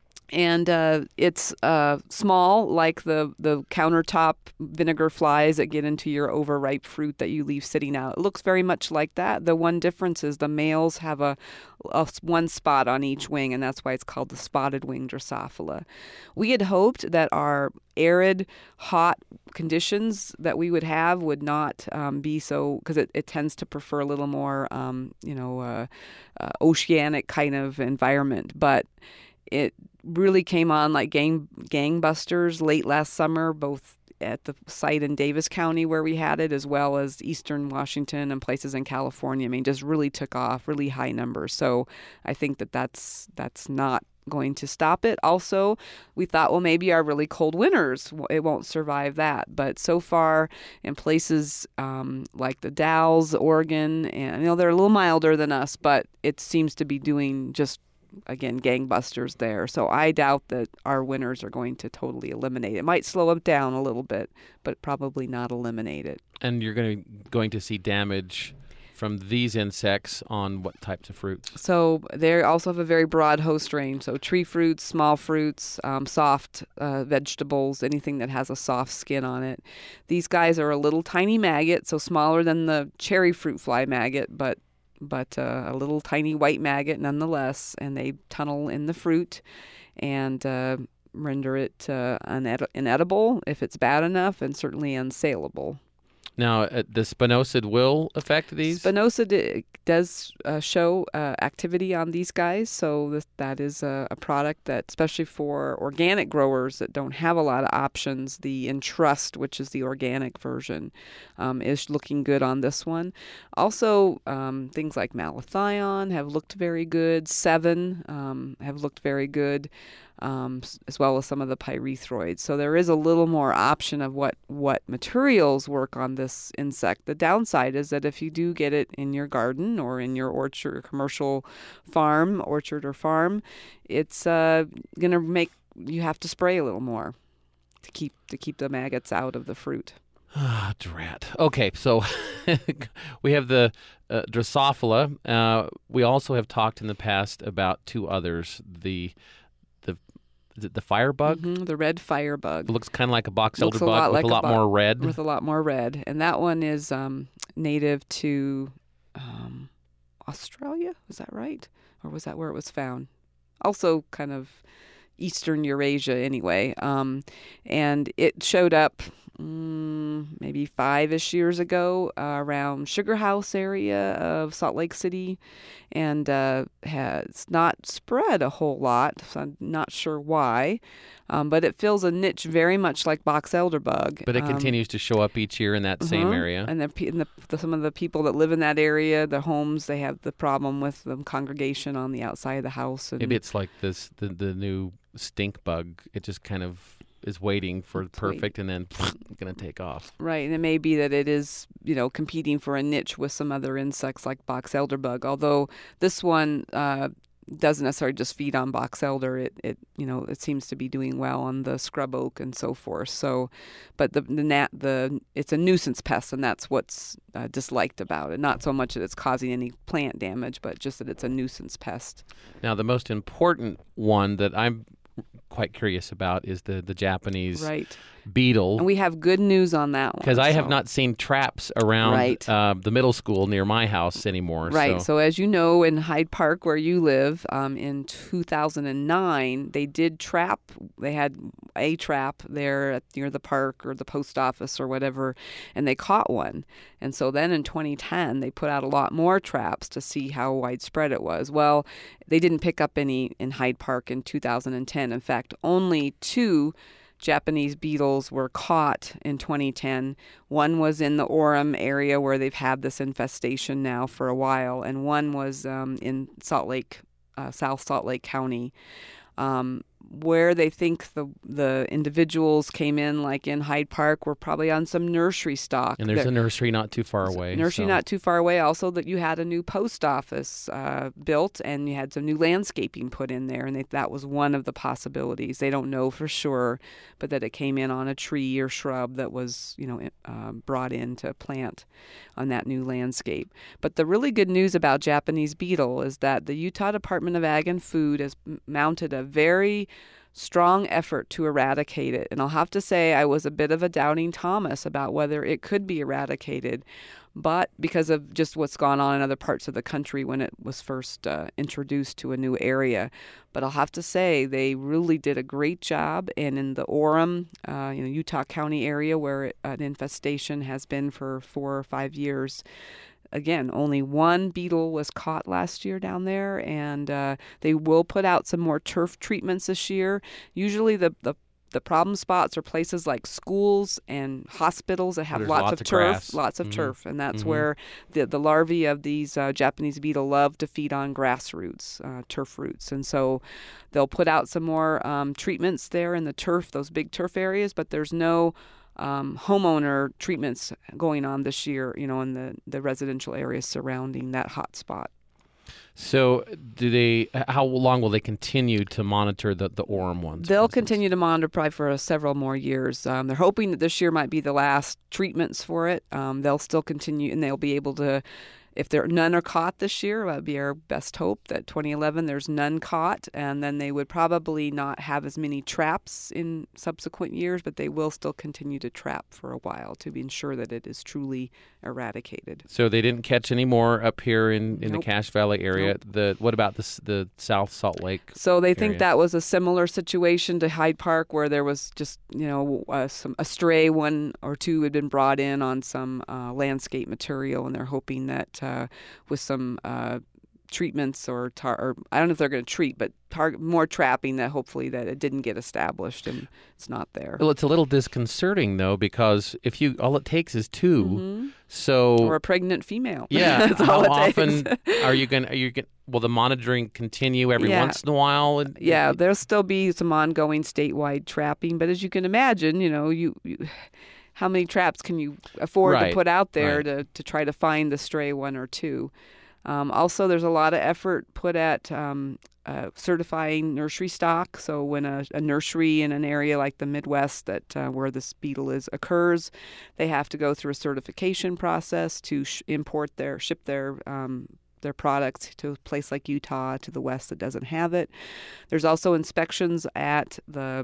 [SPEAKER 2] And uh, it's uh, small, like the, the countertop vinegar flies that get into your overripe fruit that you leave sitting out. It looks very much like that. The one difference is the males have a, a s- one spot on each wing, and that's why it's called the spotted wing Drosophila. We had hoped that our arid, hot conditions that we would have would not um, be so, because it, it tends to prefer a little more, um, you know, uh, uh, oceanic kind of environment. But it really came on like gang gangbusters late last summer, both at the site in Davis County where we had it, as well as eastern Washington and places in California. I mean, just really took off, really high numbers. So I think that that's that's not going to stop it. Also, we thought, well, maybe our really cold winters, it won't survive that. But so far, in places um, like the Dalles, Oregon, and you know they're a little milder than us, but it seems to be doing just, again, gangbusters there. So I doubt that our winters are going to totally eliminate it. It might slow them down a little bit, but probably not eliminate it.
[SPEAKER 1] And you're going to going to see damage from these insects on what types of fruits?
[SPEAKER 2] So they also have a very broad host range. So tree fruits, small fruits, um, soft uh, vegetables, anything that has a soft skin on it. These guys are a little tiny maggot, so smaller than the cherry fruit fly maggot, but but uh, a little tiny white maggot nonetheless. And they tunnel in the fruit and uh, render it uh, uned- inedible if it's bad enough, and certainly unsaleable.
[SPEAKER 1] Now, uh, the spinosad will affect these?
[SPEAKER 2] Spinosad d- does uh, show uh, activity on these guys, so th- that is a, a product that, especially for organic growers that don't have a lot of options, the Entrust, which is the organic version, um, is looking good on this one. Also, um, things like malathion have looked very good. Sevin um, have looked very good. Um, as well as some of the pyrethroids. So there is a little more option of what, what materials work on this insect. The downside is that if you do get it in your garden or in your orchard or commercial farm, orchard or farm, it's uh, going to make you have to spray a little more to keep to keep the maggots out of the fruit.
[SPEAKER 1] Ah, drat. Okay, so we have the uh, Drosophila. Uh, we also have talked in the past about two others, the Is it the firebug?
[SPEAKER 2] Mm-hmm, the red firebug.
[SPEAKER 1] It looks kind of like a box elder
[SPEAKER 2] Looks a
[SPEAKER 1] bug
[SPEAKER 2] lot
[SPEAKER 1] with
[SPEAKER 2] like
[SPEAKER 1] a
[SPEAKER 2] a
[SPEAKER 1] lot
[SPEAKER 2] bo-
[SPEAKER 1] more red.
[SPEAKER 2] With a lot more red. And that one is um, native to um, Australia. Was that right? Or was that where it was found? Also kind of Eastern Eurasia anyway. Um, and it showed up mm, maybe five-ish years ago uh, around Sugar House area of Salt Lake City, and uh, has not spread a whole lot, so I'm not sure why. Um, but it fills a niche very much like box elderbug.
[SPEAKER 1] But it
[SPEAKER 2] um,
[SPEAKER 1] continues to show up each year in that same
[SPEAKER 2] uh-huh.
[SPEAKER 1] area.
[SPEAKER 2] And, the, and the, the, some of the people that live in that area, the homes, they have the problem with the congregation on the outside of the house. And
[SPEAKER 1] Maybe it's like this the, the new stink bug. It just kind of is waiting for
[SPEAKER 2] It's
[SPEAKER 1] perfect and then going to take off.
[SPEAKER 2] Right, and it may be that it is, you know, competing for a niche with some other insects like box elderbug. Although this one uh, doesn't necessarily just feed on box elder. It, it, you know, it seems to be doing well on the scrub oak and so forth. So, but the the nat the it's a nuisance pest, and that's what's uh, disliked about it. Not so much that it's causing any plant damage, but just that it's a nuisance pest.
[SPEAKER 1] Now, the most important one that I'm quite curious about is the, the Japanese
[SPEAKER 2] right.
[SPEAKER 1] beetle.
[SPEAKER 2] And we have good news on that one.
[SPEAKER 1] Because I have
[SPEAKER 2] so.
[SPEAKER 1] not seen traps around
[SPEAKER 2] Right.
[SPEAKER 1] uh, the middle school near my house anymore.
[SPEAKER 2] Right.
[SPEAKER 1] So.
[SPEAKER 2] So as you know, in Hyde Park, where you live, um, in two thousand nine, they did trap. They had a trap there at, near the park or the post office or whatever, and they caught one. And so then in twenty ten, they put out a lot more traps to see how widespread it was. Well, they didn't pick up any in Hyde Park in two thousand ten. In fact, only two Japanese beetles were caught in twenty ten. One was in the Orem area where they've had this infestation now for a while, and one was um, in Salt Lake, uh, South Salt Lake County. Um, where they think the the individuals came in, like in Hyde Park, were probably on some nursery stock.
[SPEAKER 1] And there's
[SPEAKER 2] There-
[SPEAKER 1] a nursery not too far away.
[SPEAKER 2] Nursery
[SPEAKER 1] so.
[SPEAKER 2] not too far away. Also, that you had a new post office uh, built, and you had some new landscaping put in there, and they, that was one of the possibilities. They don't know for sure, but that it came in on a tree or shrub that was, you know, uh, brought in to plant on that new landscape. But the really good news about Japanese beetle is that the Utah Department of Ag and Food has m- mounted a very strong effort to eradicate it. And I'll have to say I was a bit of a doubting Thomas about whether it could be eradicated, but because of just what's gone on in other parts of the country when it was first uh, introduced to a new area. But I'll have to say they really did a great job. And in the Orem, uh, you know, Utah County area where it, an infestation has been for four or five years, again, only one beetle was caught last year down there, and uh, they will put out some more turf treatments this year. Usually the, the the problem spots are places like schools and hospitals that have
[SPEAKER 1] There's
[SPEAKER 2] lots,
[SPEAKER 1] lots
[SPEAKER 2] of,
[SPEAKER 1] of
[SPEAKER 2] turf,
[SPEAKER 1] grass.
[SPEAKER 2] lots of
[SPEAKER 1] Mhm.
[SPEAKER 2] turf, and that's
[SPEAKER 1] Mhm.
[SPEAKER 2] where the the larvae of these uh, Japanese beetle love to feed on grass roots, uh, turf roots, and so they'll put out some more um, treatments there in the turf, those big turf areas, but there's no um, homeowner treatments going on this year, you know, in the, the residential areas surrounding that hot spot.
[SPEAKER 1] So, do they? How long will they continue to monitor the the Orem ones? for
[SPEAKER 2] They'll
[SPEAKER 1] instance?
[SPEAKER 2] continue to monitor probably for uh, several more years. Um, they're hoping that this year might be the last treatments for it. Um, they'll still continue, and they'll be able to, if there none are caught this year, that would be our best hope that twenty eleven there's none caught, and then they would probably not have as many traps in subsequent years, but they will still continue to trap for a while to ensure that it is truly eradicated.
[SPEAKER 1] So they didn't catch any more up here in, in
[SPEAKER 2] Nope.
[SPEAKER 1] the Cache Valley area.
[SPEAKER 2] Nope.
[SPEAKER 1] The what about the s- the South Salt Lake?
[SPEAKER 2] So they think
[SPEAKER 1] area.
[SPEAKER 2] that was a similar situation to Hyde Park, where there was just, you know, uh, some a stray one or two had been brought in on some uh, landscape material, and they're hoping that uh, with some uh, treatments or, tar- or I don't know if they're going to treat, but tar- more trapping, that hopefully that it didn't get established and it's not there.
[SPEAKER 1] Well, it's a little disconcerting though, because if you all it takes is two,
[SPEAKER 2] Mhm.
[SPEAKER 1] so
[SPEAKER 2] Or a pregnant female.
[SPEAKER 1] yeah,
[SPEAKER 2] That's
[SPEAKER 1] how
[SPEAKER 2] all it
[SPEAKER 1] often
[SPEAKER 2] takes.
[SPEAKER 1] are you going? Are you going? Will the monitoring continue every
[SPEAKER 2] Yeah.
[SPEAKER 1] once in a while? And,
[SPEAKER 2] Yeah, there'll still be some ongoing statewide trapping, but as you can imagine, you know, you, you how many traps can you afford
[SPEAKER 1] Right,
[SPEAKER 2] to put out there
[SPEAKER 1] right.
[SPEAKER 2] to, to try to find the stray one or two? Um, also, there's a lot of effort put at um, uh, certifying nursery stock. So when a, a nursery in an area like the Midwest that uh, where this beetle is occurs, they have to go through a certification process to sh- import their ship their um, their products to a place like Utah, to the west that doesn't have it. There's also inspections at the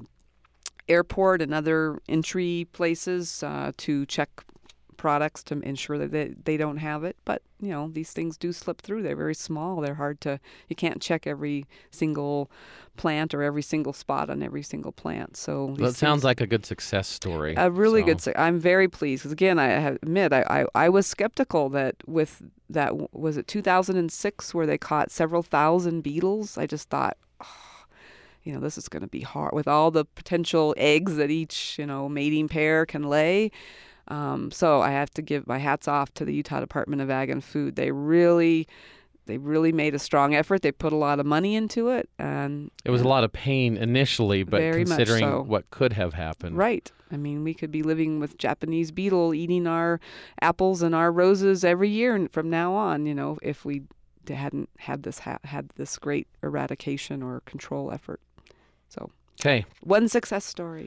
[SPEAKER 2] airport and other entry places uh, to check products to ensure that they, they don't have it. But, you know, these things do slip through. They're very small. They're hard to, you can't check every single plant or every single spot on every single plant. So
[SPEAKER 1] Well,
[SPEAKER 2] these
[SPEAKER 1] it sounds
[SPEAKER 2] things-
[SPEAKER 1] like a good success story.
[SPEAKER 2] a really
[SPEAKER 1] So-
[SPEAKER 2] good. se- I'm very pleased because again, I have admit I, I I was skeptical that with that was it two thousand six where they caught several thousand beetles. I just thought, oh, you know, this is going to be hard with all the potential eggs that each you know mating pair can lay. Um, so I have to give my hats off to the Utah Department of Ag and Food. They really. They really made a strong effort. They put a lot of money into it, and
[SPEAKER 1] It was a lot of pain initially, but
[SPEAKER 2] Very much
[SPEAKER 1] considering
[SPEAKER 2] so.
[SPEAKER 1] what could have happened.
[SPEAKER 2] Right. I mean, we could be living with Japanese beetle eating our apples and our roses every year from now on, you know, if we hadn't had this ha- had this great eradication or control effort. So,
[SPEAKER 1] Okay.
[SPEAKER 2] one success story.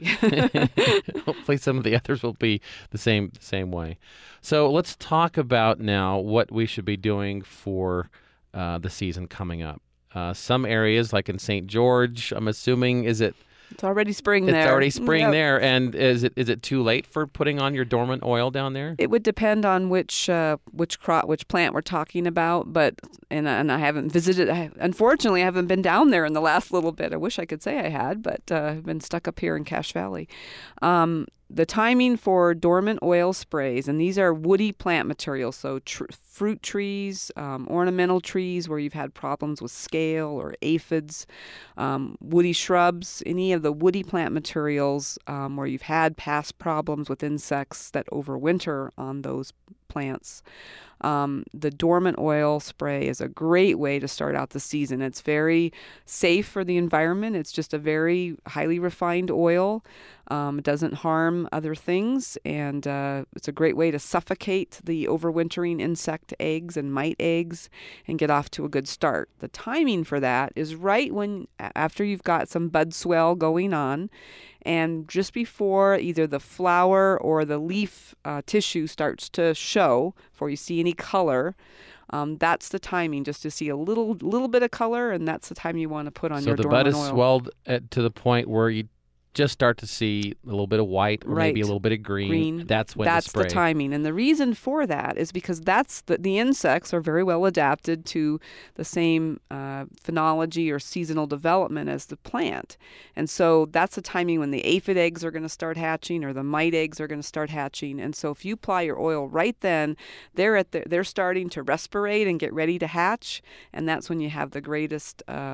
[SPEAKER 1] Hopefully some of the others will be the same the same way. So let's talk about now what we should be doing for uh, the season coming up. Uh, some areas, like in Saint George, I'm assuming, is it
[SPEAKER 2] It's already spring
[SPEAKER 1] it's
[SPEAKER 2] there.
[SPEAKER 1] already spring
[SPEAKER 2] Yep.
[SPEAKER 1] there, and is it is it too late for putting on your dormant oil down there?
[SPEAKER 2] It would depend on which uh, which crop, which plant we're talking about, but and and I haven't visited. I, unfortunately, I haven't been down there in the last little bit. I wish I could say I had, but uh, I've been stuck up here in Cache Valley. Um, the timing for dormant oil sprays, and these are woody plant materials, so tr- fruit trees, um, ornamental trees where you've had problems with scale or aphids, um, woody shrubs, any of the woody plant materials um, where you've had past problems with insects that overwinter on those plants. Um, the dormant oil spray is a great way to start out the season. It's very safe for the environment. It's just a very highly refined oil. Um, it doesn't harm other things, and uh, it's a great way to suffocate the overwintering insect eggs and mite eggs and get off to a good start. The timing for that is right when after you've got some bud swell going on, and just before either the flower or the leaf uh, tissue starts to show, before you see any color. Um, that's the timing, just to see a little little bit of color, and that's the time you want to put on
[SPEAKER 1] So
[SPEAKER 2] your
[SPEAKER 1] the
[SPEAKER 2] dormant
[SPEAKER 1] bud is
[SPEAKER 2] oil.
[SPEAKER 1] swelled at, to the point where you just start to see a little bit of white or maybe a
[SPEAKER 2] Right.
[SPEAKER 1] little bit of green.
[SPEAKER 2] Green.
[SPEAKER 1] That's when
[SPEAKER 2] That's
[SPEAKER 1] to spray.
[SPEAKER 2] the timing. And the reason for that is because that's the, the insects are very well adapted to the same uh, phenology or seasonal development as the plant. And so that's the timing when the aphid eggs are going to start hatching or the mite eggs are going to start hatching. And so if you apply your oil right then, they're at the, they're starting to respirate and get ready to hatch. And that's when you have the greatest um,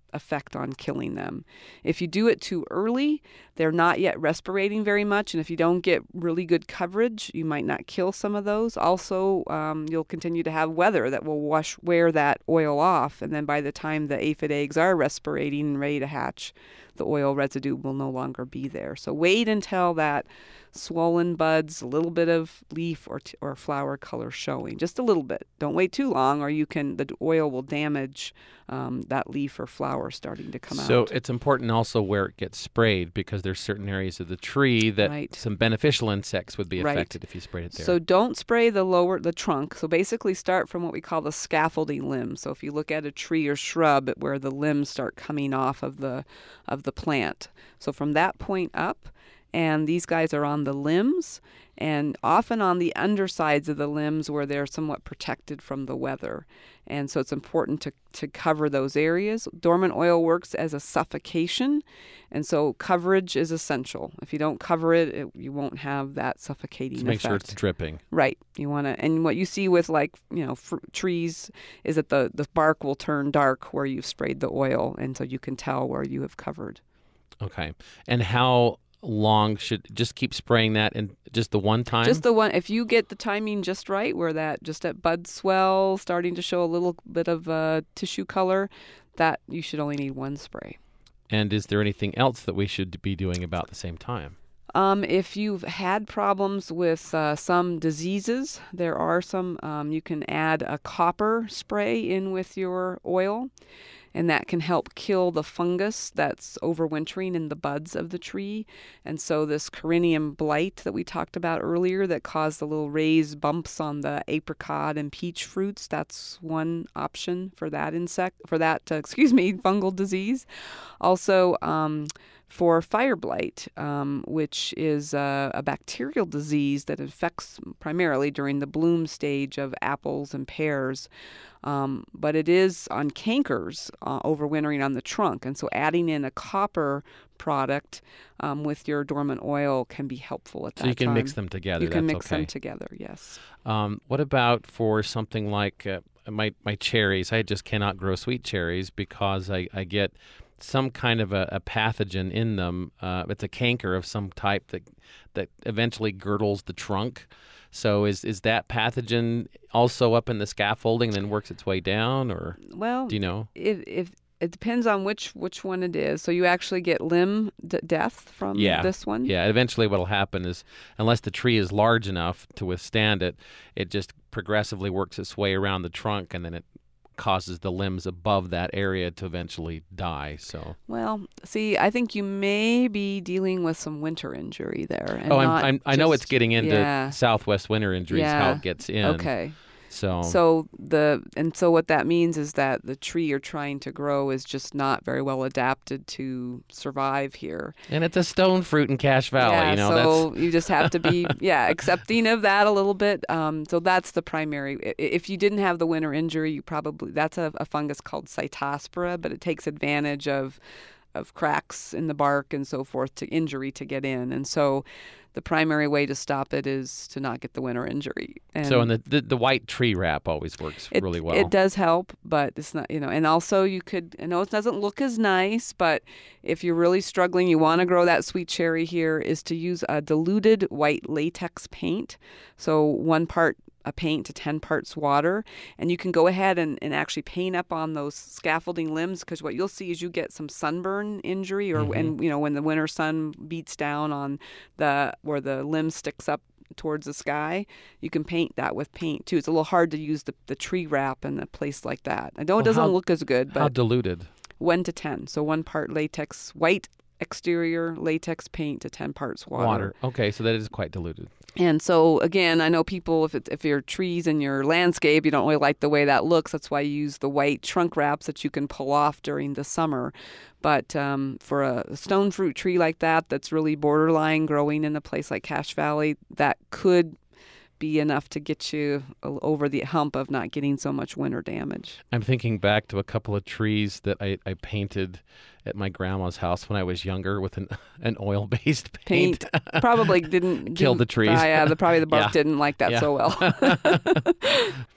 [SPEAKER 2] effect on killing them. If you do it too early, they're not yet respirating very much, and if you don't get really good coverage, you might not kill some of those. Also, um, you'll continue to have weather that will wash wear that oil off, and then by the time the aphid eggs are respirating and ready to hatch, the oil residue will no longer be there. So wait until that swollen buds, a little bit of leaf or t- or flower color showing, just a little bit. Don't wait too long, or you can the oil will damage um, that leaf or flower starting to come
[SPEAKER 1] so
[SPEAKER 2] out.
[SPEAKER 1] So it's important also where it gets sprayed, because there's certain areas of the tree that
[SPEAKER 2] Right.
[SPEAKER 1] some beneficial insects would be
[SPEAKER 2] Right.
[SPEAKER 1] affected if you sprayed it there.
[SPEAKER 2] So don't spray the lower the trunk. So basically start from what we call the scaffolding limb. So if you look at a tree or shrub where the limbs start coming off of the of the plant. So from that point up, and these guys are on the limbs and often on the undersides of the limbs where they're somewhat protected from the weather. And so it's important to, to cover those areas. Dormant oil works as a suffocation, and so coverage is essential. If you don't cover it, it you won't have that suffocating
[SPEAKER 1] to make
[SPEAKER 2] effect.
[SPEAKER 1] sure it's dripping.
[SPEAKER 2] Right. You want to, and what you see with like, you know, fr- trees is that the, the bark will turn dark where you've sprayed the oil, and so you can tell where you have covered.
[SPEAKER 1] Okay. And how long should just keep spraying that in just the one time?
[SPEAKER 2] Just the one. If you get the timing just right, where that just at bud swell, starting to show a little bit of uh, tissue color, that you should only need one spray.
[SPEAKER 1] And is there anything else that we should be doing about the same time?
[SPEAKER 2] Um, if you've had problems with uh, some diseases, there are some, um, you can add a copper spray in with your oil, and that can help kill the fungus that's overwintering in the buds of the tree. And so this Corynneum blight that we talked about earlier that caused the little raised bumps on the apricot and peach fruits, that's one option for that insect, for that, uh, excuse me, fungal disease. Also, um, for fire blight, um, which is a, a bacterial disease that affects primarily during the bloom stage of apples and pears. Um, but it is on cankers uh, overwintering on the trunk. And so adding in a copper product um, with your dormant oil can be helpful at that
[SPEAKER 1] time. So you can
[SPEAKER 2] time.
[SPEAKER 1] mix them together.
[SPEAKER 2] You can
[SPEAKER 1] That's
[SPEAKER 2] mix
[SPEAKER 1] okay.
[SPEAKER 2] them together, yes.
[SPEAKER 1] Um, what about for something like uh, my, my cherries? I just cannot grow sweet cherries because I, I get some kind of a, a pathogen in them. Uh, it's a canker of some type that that eventually girdles the trunk. So is is that pathogen also up in the scaffolding and then works its way down, or
[SPEAKER 2] well,
[SPEAKER 1] do you know?
[SPEAKER 2] If, if it depends on which which one it is. So you actually get limb d- death from
[SPEAKER 1] yeah.
[SPEAKER 2] this one?
[SPEAKER 1] Yeah. Eventually what will happen is, unless the tree is large enough to withstand it, it just progressively works its way around the trunk, and then it causes the limbs above that area to eventually die. So
[SPEAKER 2] well, see, I think you may be dealing with some winter injury there. And
[SPEAKER 1] oh, I'm,
[SPEAKER 2] not
[SPEAKER 1] I'm, I know
[SPEAKER 2] just-
[SPEAKER 1] it's getting into
[SPEAKER 2] yeah.
[SPEAKER 1] Southwest winter injuries, how
[SPEAKER 2] Yeah.
[SPEAKER 1] it gets in.
[SPEAKER 2] Okay.
[SPEAKER 1] So,
[SPEAKER 2] So the and so what that means is that the tree you're trying to grow is just not very well adapted to survive here.
[SPEAKER 1] and it's a stone fruit in Cache Valley.
[SPEAKER 2] yeah,
[SPEAKER 1] you know,
[SPEAKER 2] so
[SPEAKER 1] that's
[SPEAKER 2] you just have to be yeah accepting of that a little bit. Um, so that's the primary. i- If you didn't have the winter injury, you probably that's a, a fungus called Cytospora, but it takes advantage of of cracks in the bark and so forth to injury to get in, and so the primary way to stop it is to not get the winter injury. And
[SPEAKER 1] so. And the, the the white tree wrap always works
[SPEAKER 2] it,
[SPEAKER 1] really well.
[SPEAKER 2] It does help, but it's not, you know, and also you could, I know it doesn't look as nice, but if you're really struggling, you want to grow that sweet cherry here, is to use a diluted white latex paint. So one part a paint to ten parts water, and you can go ahead and, and actually paint up on those scaffolding limbs, because what you'll see is you get some sunburn injury, or
[SPEAKER 1] Mhm.
[SPEAKER 2] and you know when the winter sun beats down on the where the limb sticks up towards the sky, you can paint that with paint too. It's a little hard to use the, the tree wrap in a place like that. I know
[SPEAKER 1] Well,
[SPEAKER 2] it doesn't
[SPEAKER 1] how-
[SPEAKER 2] look as good,
[SPEAKER 1] How
[SPEAKER 2] but
[SPEAKER 1] diluted?
[SPEAKER 2] one to ten. So one part latex, white exterior latex paint to ten parts water.
[SPEAKER 1] Okay, so that is quite diluted.
[SPEAKER 2] And so again, I know people, if it's, if your trees in your landscape, you don't really like the way that looks. That's why you use the white trunk wraps that you can pull off during the summer. But um, for a stone fruit tree like that, that's really borderline growing in a place like Cache Valley, that could be enough to get you over the hump of not getting so much winter damage.
[SPEAKER 1] I'm thinking back to a couple of trees that I, I painted at my grandma's house when I was younger with an an oil-based paint.
[SPEAKER 2] Paint probably didn't
[SPEAKER 1] Killed the
[SPEAKER 2] didn't-
[SPEAKER 1] trees.
[SPEAKER 2] Uh, yeah, the, probably the bark
[SPEAKER 1] Yeah.
[SPEAKER 2] didn't like that
[SPEAKER 1] Yeah.
[SPEAKER 2] so well.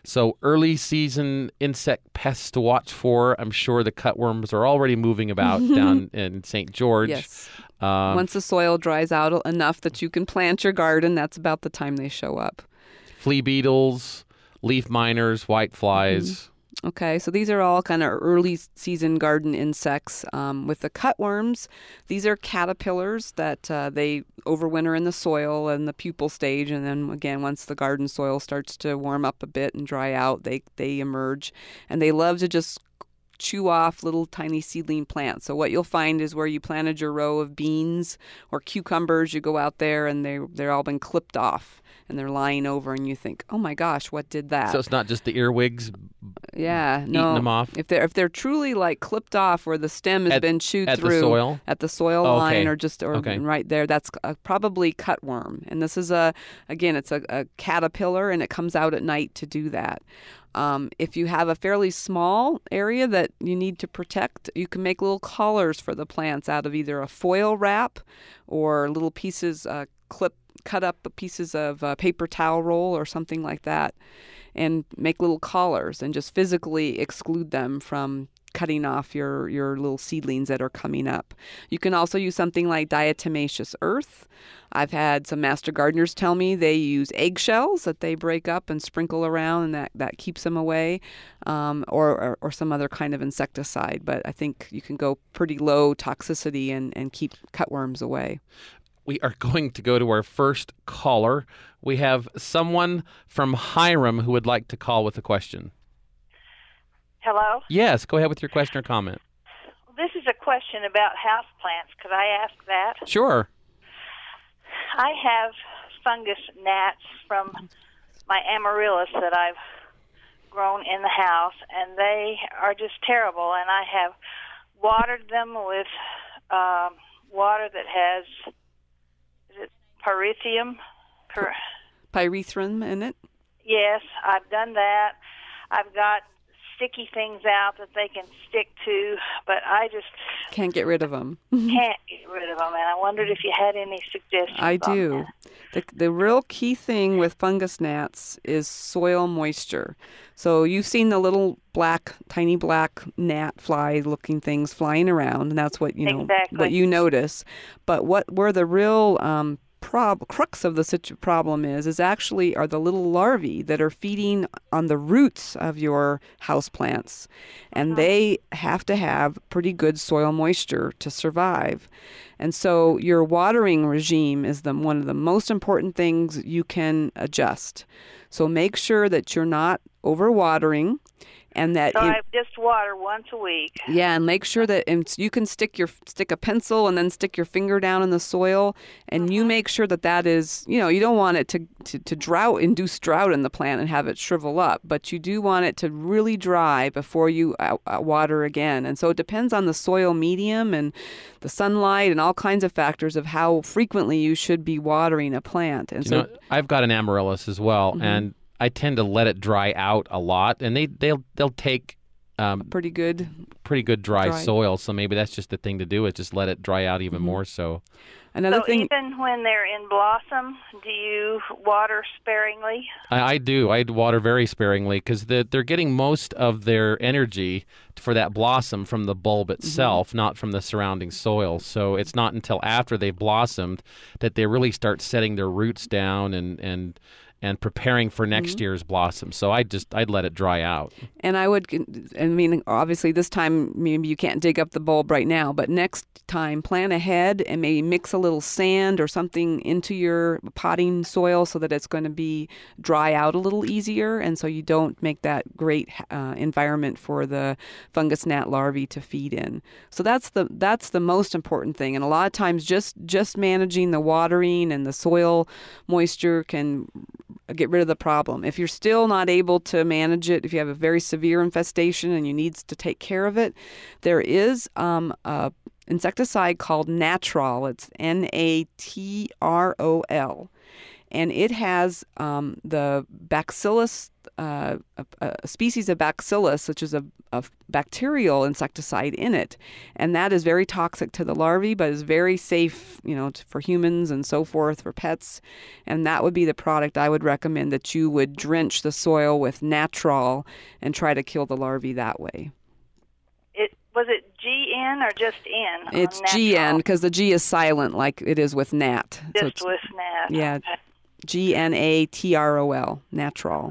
[SPEAKER 1] So early season insect pests to watch for. I'm sure the cutworms are already moving about down in Saint George.
[SPEAKER 2] Yes.
[SPEAKER 1] Um,
[SPEAKER 2] Once the soil dries out enough that you can plant your garden, that's about the time they show up.
[SPEAKER 1] flea beetles, leaf miners, white flies.
[SPEAKER 2] Mm-hmm. Okay, so these are all kind of early season garden insects. Um, with the cutworms, these are caterpillars that uh, they overwinter in the soil in the pupal stage, and then again, once the garden soil starts to warm up a bit and dry out, they they emerge, and they love to just chew off little tiny seedling plants. So what you'll find is where you planted your row of beans or cucumbers, you go out there and they they're all been clipped off. And they're lying over, and you think, "Oh my gosh, what did that?"
[SPEAKER 1] So it's not just the earwigs.
[SPEAKER 2] Yeah,
[SPEAKER 1] eating
[SPEAKER 2] no.
[SPEAKER 1] them off.
[SPEAKER 2] If they're if they're truly like clipped off, where the stem has
[SPEAKER 1] At-
[SPEAKER 2] been chewed
[SPEAKER 1] at the
[SPEAKER 2] through
[SPEAKER 1] soil?
[SPEAKER 2] at the soil
[SPEAKER 1] Oh,
[SPEAKER 2] line,
[SPEAKER 1] okay.
[SPEAKER 2] or just or
[SPEAKER 1] Okay.
[SPEAKER 2] right there, that's uh probably cutworm. And this is a again, it's a, a caterpillar, and it comes out at night to do that. Um, if you have a fairly small area that you need to protect, you can make little collars for the plants out of either a foil wrap or little pieces, uh, clip, cut up pieces of uh, paper towel roll or something like that, and make little collars and just physically exclude them from cutting off your, your little seedlings that are coming up. You can also use something like diatomaceous earth. I've had some master gardeners tell me they use eggshells that they break up and sprinkle around, and that, that keeps them away, um, or, or, or some other kind of insecticide. But I think you can go pretty low toxicity and, and keep cutworms away.
[SPEAKER 1] We are going to go to our first caller. We have someone from Hiram who would like to call with a question.
[SPEAKER 6] Hello?
[SPEAKER 1] Yes, go ahead with your question or comment.
[SPEAKER 6] This is a question about houseplants. Could I ask that?
[SPEAKER 1] Sure.
[SPEAKER 6] I have fungus gnats from my amaryllis that I've grown in the house, and they are just terrible. And I have watered them with um, water that has, is it pyrethrum? Pyr-
[SPEAKER 2] Pyrethrum in it?
[SPEAKER 6] yes, I've done that. I've got sticky things out that they can stick to, but I just
[SPEAKER 2] Can't get rid of them.
[SPEAKER 6] can't get rid of them, and I wondered if you had any suggestions.
[SPEAKER 2] I
[SPEAKER 6] on
[SPEAKER 2] do.
[SPEAKER 6] that.
[SPEAKER 2] The, the real key thing with fungus gnats is soil moisture. So you've seen the little black, tiny black gnat fly looking things flying around, and that's what you know
[SPEAKER 6] Exactly.
[SPEAKER 2] what you notice. But what where the real um, prob- crux of the situ- problem is is actually are the little larvae that are feeding on the roots of your houseplants, and they have to have pretty good soil moisture to survive. And so your watering regime is the one of the most important things you can adjust. So make sure that you're not overwatering, and that
[SPEAKER 6] So
[SPEAKER 2] you-
[SPEAKER 6] I just water once a week.
[SPEAKER 2] yeah, and make sure that and you can stick your stick a pencil and then stick your finger down in the soil, and you make sure that that is, you know, you don't want it to, to, to drought, induce drought in the plant and have it shrivel up, but you do want it to really dry before you uh, uh, water again. And so it depends on the soil medium and the sunlight and all kinds of factors of how frequently you should be watering a plant. And
[SPEAKER 1] You
[SPEAKER 2] so
[SPEAKER 1] know, I've got an amaryllis as well,
[SPEAKER 2] Mhm.
[SPEAKER 1] and I tend to let it dry out a lot, and they they'll they'll take um,
[SPEAKER 2] pretty good.
[SPEAKER 1] pretty good dry,
[SPEAKER 2] Dry.
[SPEAKER 1] soil. So maybe that's just the thing to do is just let it dry out even
[SPEAKER 2] Mhm.
[SPEAKER 1] more. So
[SPEAKER 2] Another
[SPEAKER 6] So
[SPEAKER 2] thing.
[SPEAKER 6] even when they're in blossom, do you water sparingly?
[SPEAKER 1] I, I do. I water very sparingly because the, they're getting most of their energy for that blossom from the bulb itself, not from the surrounding soil. So it's not until after they've blossomed that they really start setting their roots down and and and preparing for next year's blossom. So I just I'd let it dry out.
[SPEAKER 2] And I would, I mean, obviously this time maybe you can't dig up the bulb right now, but next time plan ahead and maybe mix a little sand or something into your potting soil so that it's going to be dry out a little easier, and so you don't make that great uh, environment for the fungus gnat larvae to feed in. So that's the that's the most important thing. And a lot of times just just managing the watering and the soil moisture can get rid of the problem. If you're still not able to manage it, if you have a very severe infestation and you need to take care of it, there is um, a insecticide called Natrol. It's N A T R O L. and it has um, the Bacillus, uh, a, a species of Bacillus, which is a, a bacterial insecticide in it, and that is very toxic to the larvae, but is very safe, you know, t- for humans and so forth, for pets. And that would be the product I would recommend, that you would drench the soil with Natrol and try to kill the larvae that way.
[SPEAKER 6] It was it G N or just N?
[SPEAKER 2] It's G N because the G is silent, like it is with Nat.
[SPEAKER 6] Just
[SPEAKER 2] so
[SPEAKER 6] with Nat.
[SPEAKER 2] Yeah,
[SPEAKER 6] Okay.
[SPEAKER 2] G N A T R O L, Natrol.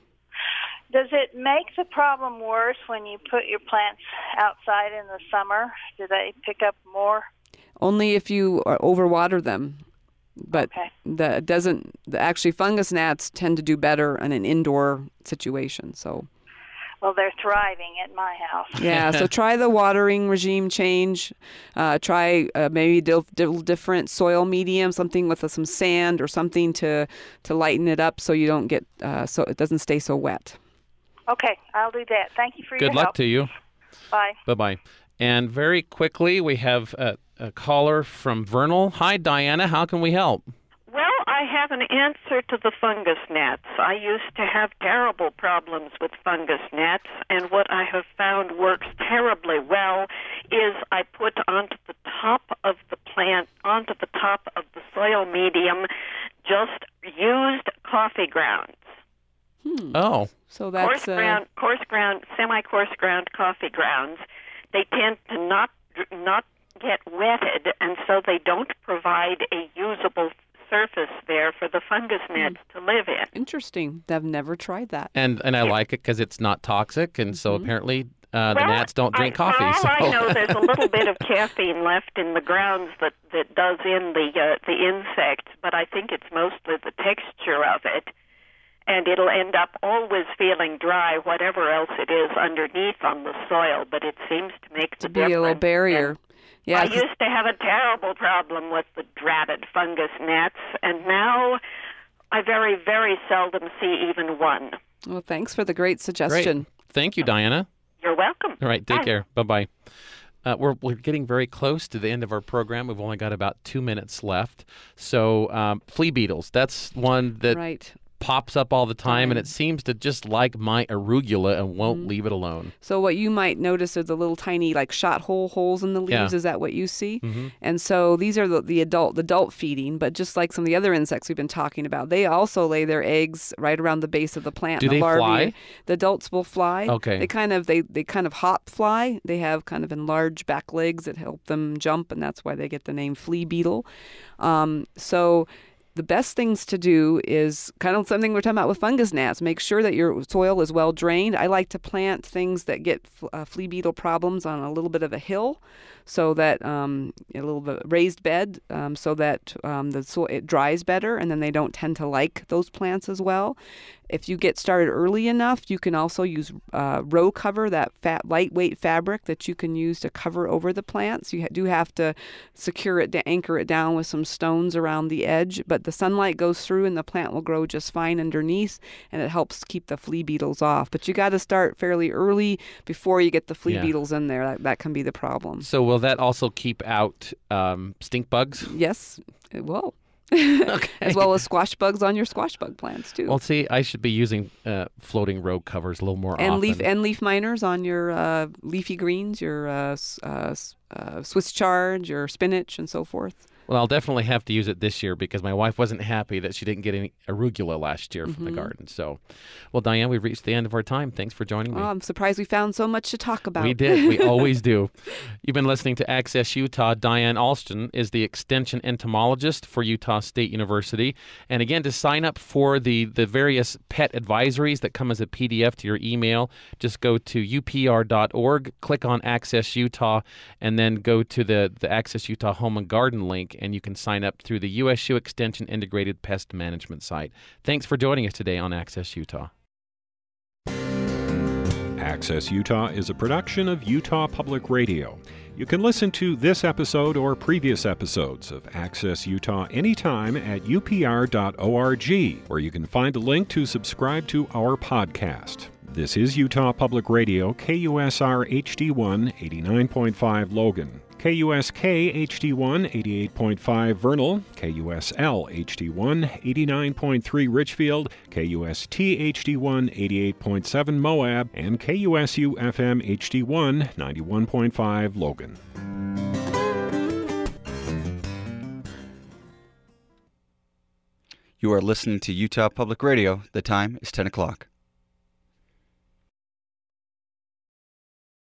[SPEAKER 6] Does it make the problem worse when you put your plants outside in the summer? Do they pick up more?
[SPEAKER 2] Only if you uh, overwater them. But
[SPEAKER 6] Okay.
[SPEAKER 2] the doesn't the, actually fungus gnats tend to do better in an indoor situation. So
[SPEAKER 6] Well, they're thriving at my house.
[SPEAKER 2] yeah, so try the watering regime change. Uh, try uh, maybe dil- dil- different soil medium, something with uh, some sand or something to to lighten it up so you don't get uh, so it doesn't stay so wet.
[SPEAKER 6] Okay, I'll do that. Thank you for
[SPEAKER 1] Good
[SPEAKER 6] your
[SPEAKER 1] luck
[SPEAKER 6] help.
[SPEAKER 1] to you.
[SPEAKER 6] Bye.
[SPEAKER 1] Bye-bye. And very quickly, we have a, a caller from Vernal. Hi, Diana. How can we help?
[SPEAKER 7] Well, I have an answer to the fungus gnats. I used to have terrible problems with fungus gnats, and what I have found works terribly well is I put onto the top of the plant, onto the top of the soil medium, just used coffee grounds.
[SPEAKER 2] Hmm.
[SPEAKER 1] Oh,
[SPEAKER 2] So that's
[SPEAKER 7] coarse
[SPEAKER 2] uh,
[SPEAKER 7] ground, coarse ground, semi-coarse ground coffee grounds. They tend to not not get wetted, and so they don't provide a usable surface there for the fungus gnats to live in.
[SPEAKER 2] interesting. I've never tried that.
[SPEAKER 1] and and I like it because it's not toxic, and so apparently uh, the
[SPEAKER 7] Well,
[SPEAKER 1] gnats don't drink
[SPEAKER 7] I,
[SPEAKER 1] coffee.
[SPEAKER 7] For all
[SPEAKER 1] so.
[SPEAKER 7] I know, there's a little bit of caffeine left in the grounds that, that does in the uh, the insects, but I think it's mostly the texture of it. And it'll end up always feeling dry, whatever else it is underneath on the soil, but it seems to make
[SPEAKER 2] To
[SPEAKER 7] the
[SPEAKER 2] be a
[SPEAKER 7] difference.
[SPEAKER 2] little barrier.
[SPEAKER 7] And
[SPEAKER 2] Yeah,
[SPEAKER 7] I
[SPEAKER 2] 'cause-
[SPEAKER 7] used to have a terrible problem with the dratted fungus gnats, and now I very, very seldom see even one.
[SPEAKER 2] well, thanks for the great
[SPEAKER 1] Great.
[SPEAKER 2] suggestion.
[SPEAKER 1] Thank you, Diana.
[SPEAKER 7] You're welcome.
[SPEAKER 1] All right, take
[SPEAKER 7] Bye.
[SPEAKER 1] care. Bye-bye. Uh, we're, we're getting very close to the end of our program. We've only got about two minutes left. So um, flea beetles, that's one that
[SPEAKER 2] Right.
[SPEAKER 1] pops up all the time, and it
[SPEAKER 2] Time.
[SPEAKER 1] seems to just like my arugula and won't
[SPEAKER 2] Mm-hmm.
[SPEAKER 1] leave it alone.
[SPEAKER 2] So what you might notice are the little tiny like shot hole holes in the leaves.
[SPEAKER 1] Yeah.
[SPEAKER 2] Is that what you see?
[SPEAKER 1] Mhm.
[SPEAKER 2] And so these are the, the adult the adult feeding, but just like some of the other insects we've been talking about, they also lay their eggs right around the base of the plant.
[SPEAKER 1] Do
[SPEAKER 2] and the
[SPEAKER 1] they
[SPEAKER 2] larvae,
[SPEAKER 1] fly?
[SPEAKER 2] The adults will fly.
[SPEAKER 1] Okay.
[SPEAKER 2] They kind of they, they kind of hop fly. They have kind of enlarged back legs that help them jump, and that's why they get the name flea beetle. Um, so the best things to do is kind of something we're talking about with fungus gnats. Make sure that your soil is well drained. I like to plant things that get f- uh, flea beetle problems on a little bit of a hill, so that um, a little bit raised bed, um, so that um, the soil it dries better, and then they don't tend to like those plants as well. If you get started early enough, you can also use uh, row cover, that fat, lightweight fabric that you can use to cover over the plants. You ha- do have to secure it, to anchor it down with some stones around the edge, but the sunlight goes through and the plant will grow just fine underneath, and it helps keep the flea beetles off. But you got to start fairly early before you get the flea
[SPEAKER 1] Yeah.
[SPEAKER 2] beetles in there. That, that can be the problem.
[SPEAKER 1] So will that also keep out um, stink bugs?
[SPEAKER 2] Yes, it will.
[SPEAKER 1] Okay.
[SPEAKER 2] As well as squash bugs on your squash bug plants too.
[SPEAKER 1] Well, see, I should be using uh, floating row covers a little more
[SPEAKER 2] and
[SPEAKER 1] often.
[SPEAKER 2] leaf and leaf miners on your uh, leafy greens, your uh, s- uh, s- uh, Swiss chard, your spinach, and so forth.
[SPEAKER 1] Well, I'll definitely have to use it this year because my wife wasn't happy that she didn't get any arugula last year from the
[SPEAKER 2] Mhm.
[SPEAKER 1] garden. So, well, Diane, we've reached the end of our time. Thanks for joining me.
[SPEAKER 2] Oh, I'm surprised we found so much to talk about.
[SPEAKER 1] We did. We always do. You've been listening to Access Utah. Diane Alston is the Extension Entomologist for Utah State University. And again, to sign up for the, the various pet advisories that come as a P D F to your email, just go to U P R dot org, click on Access Utah, and then go to the, the Access Utah Home and Garden link, and you can sign up through the U S U Extension Integrated Pest Management site. Thanks for joining us today on Access Utah.
[SPEAKER 8] Access Utah is a production of Utah Public Radio. You can listen to this episode or previous episodes of Access Utah anytime at U P R dot org, where you can find a link to subscribe to our podcast. This is Utah Public Radio, K U S R H D one, eighty-nine point five Logan, K U S K H D one, eighty-eight point five Vernal, K U S L H D one, eighty-nine point three Richfield, K U S T H D one, eighty-eight point seven Moab, and K U S U F M H D one, ninety-one point five Logan.
[SPEAKER 5] You are listening to Utah Public Radio. The time is ten o'clock.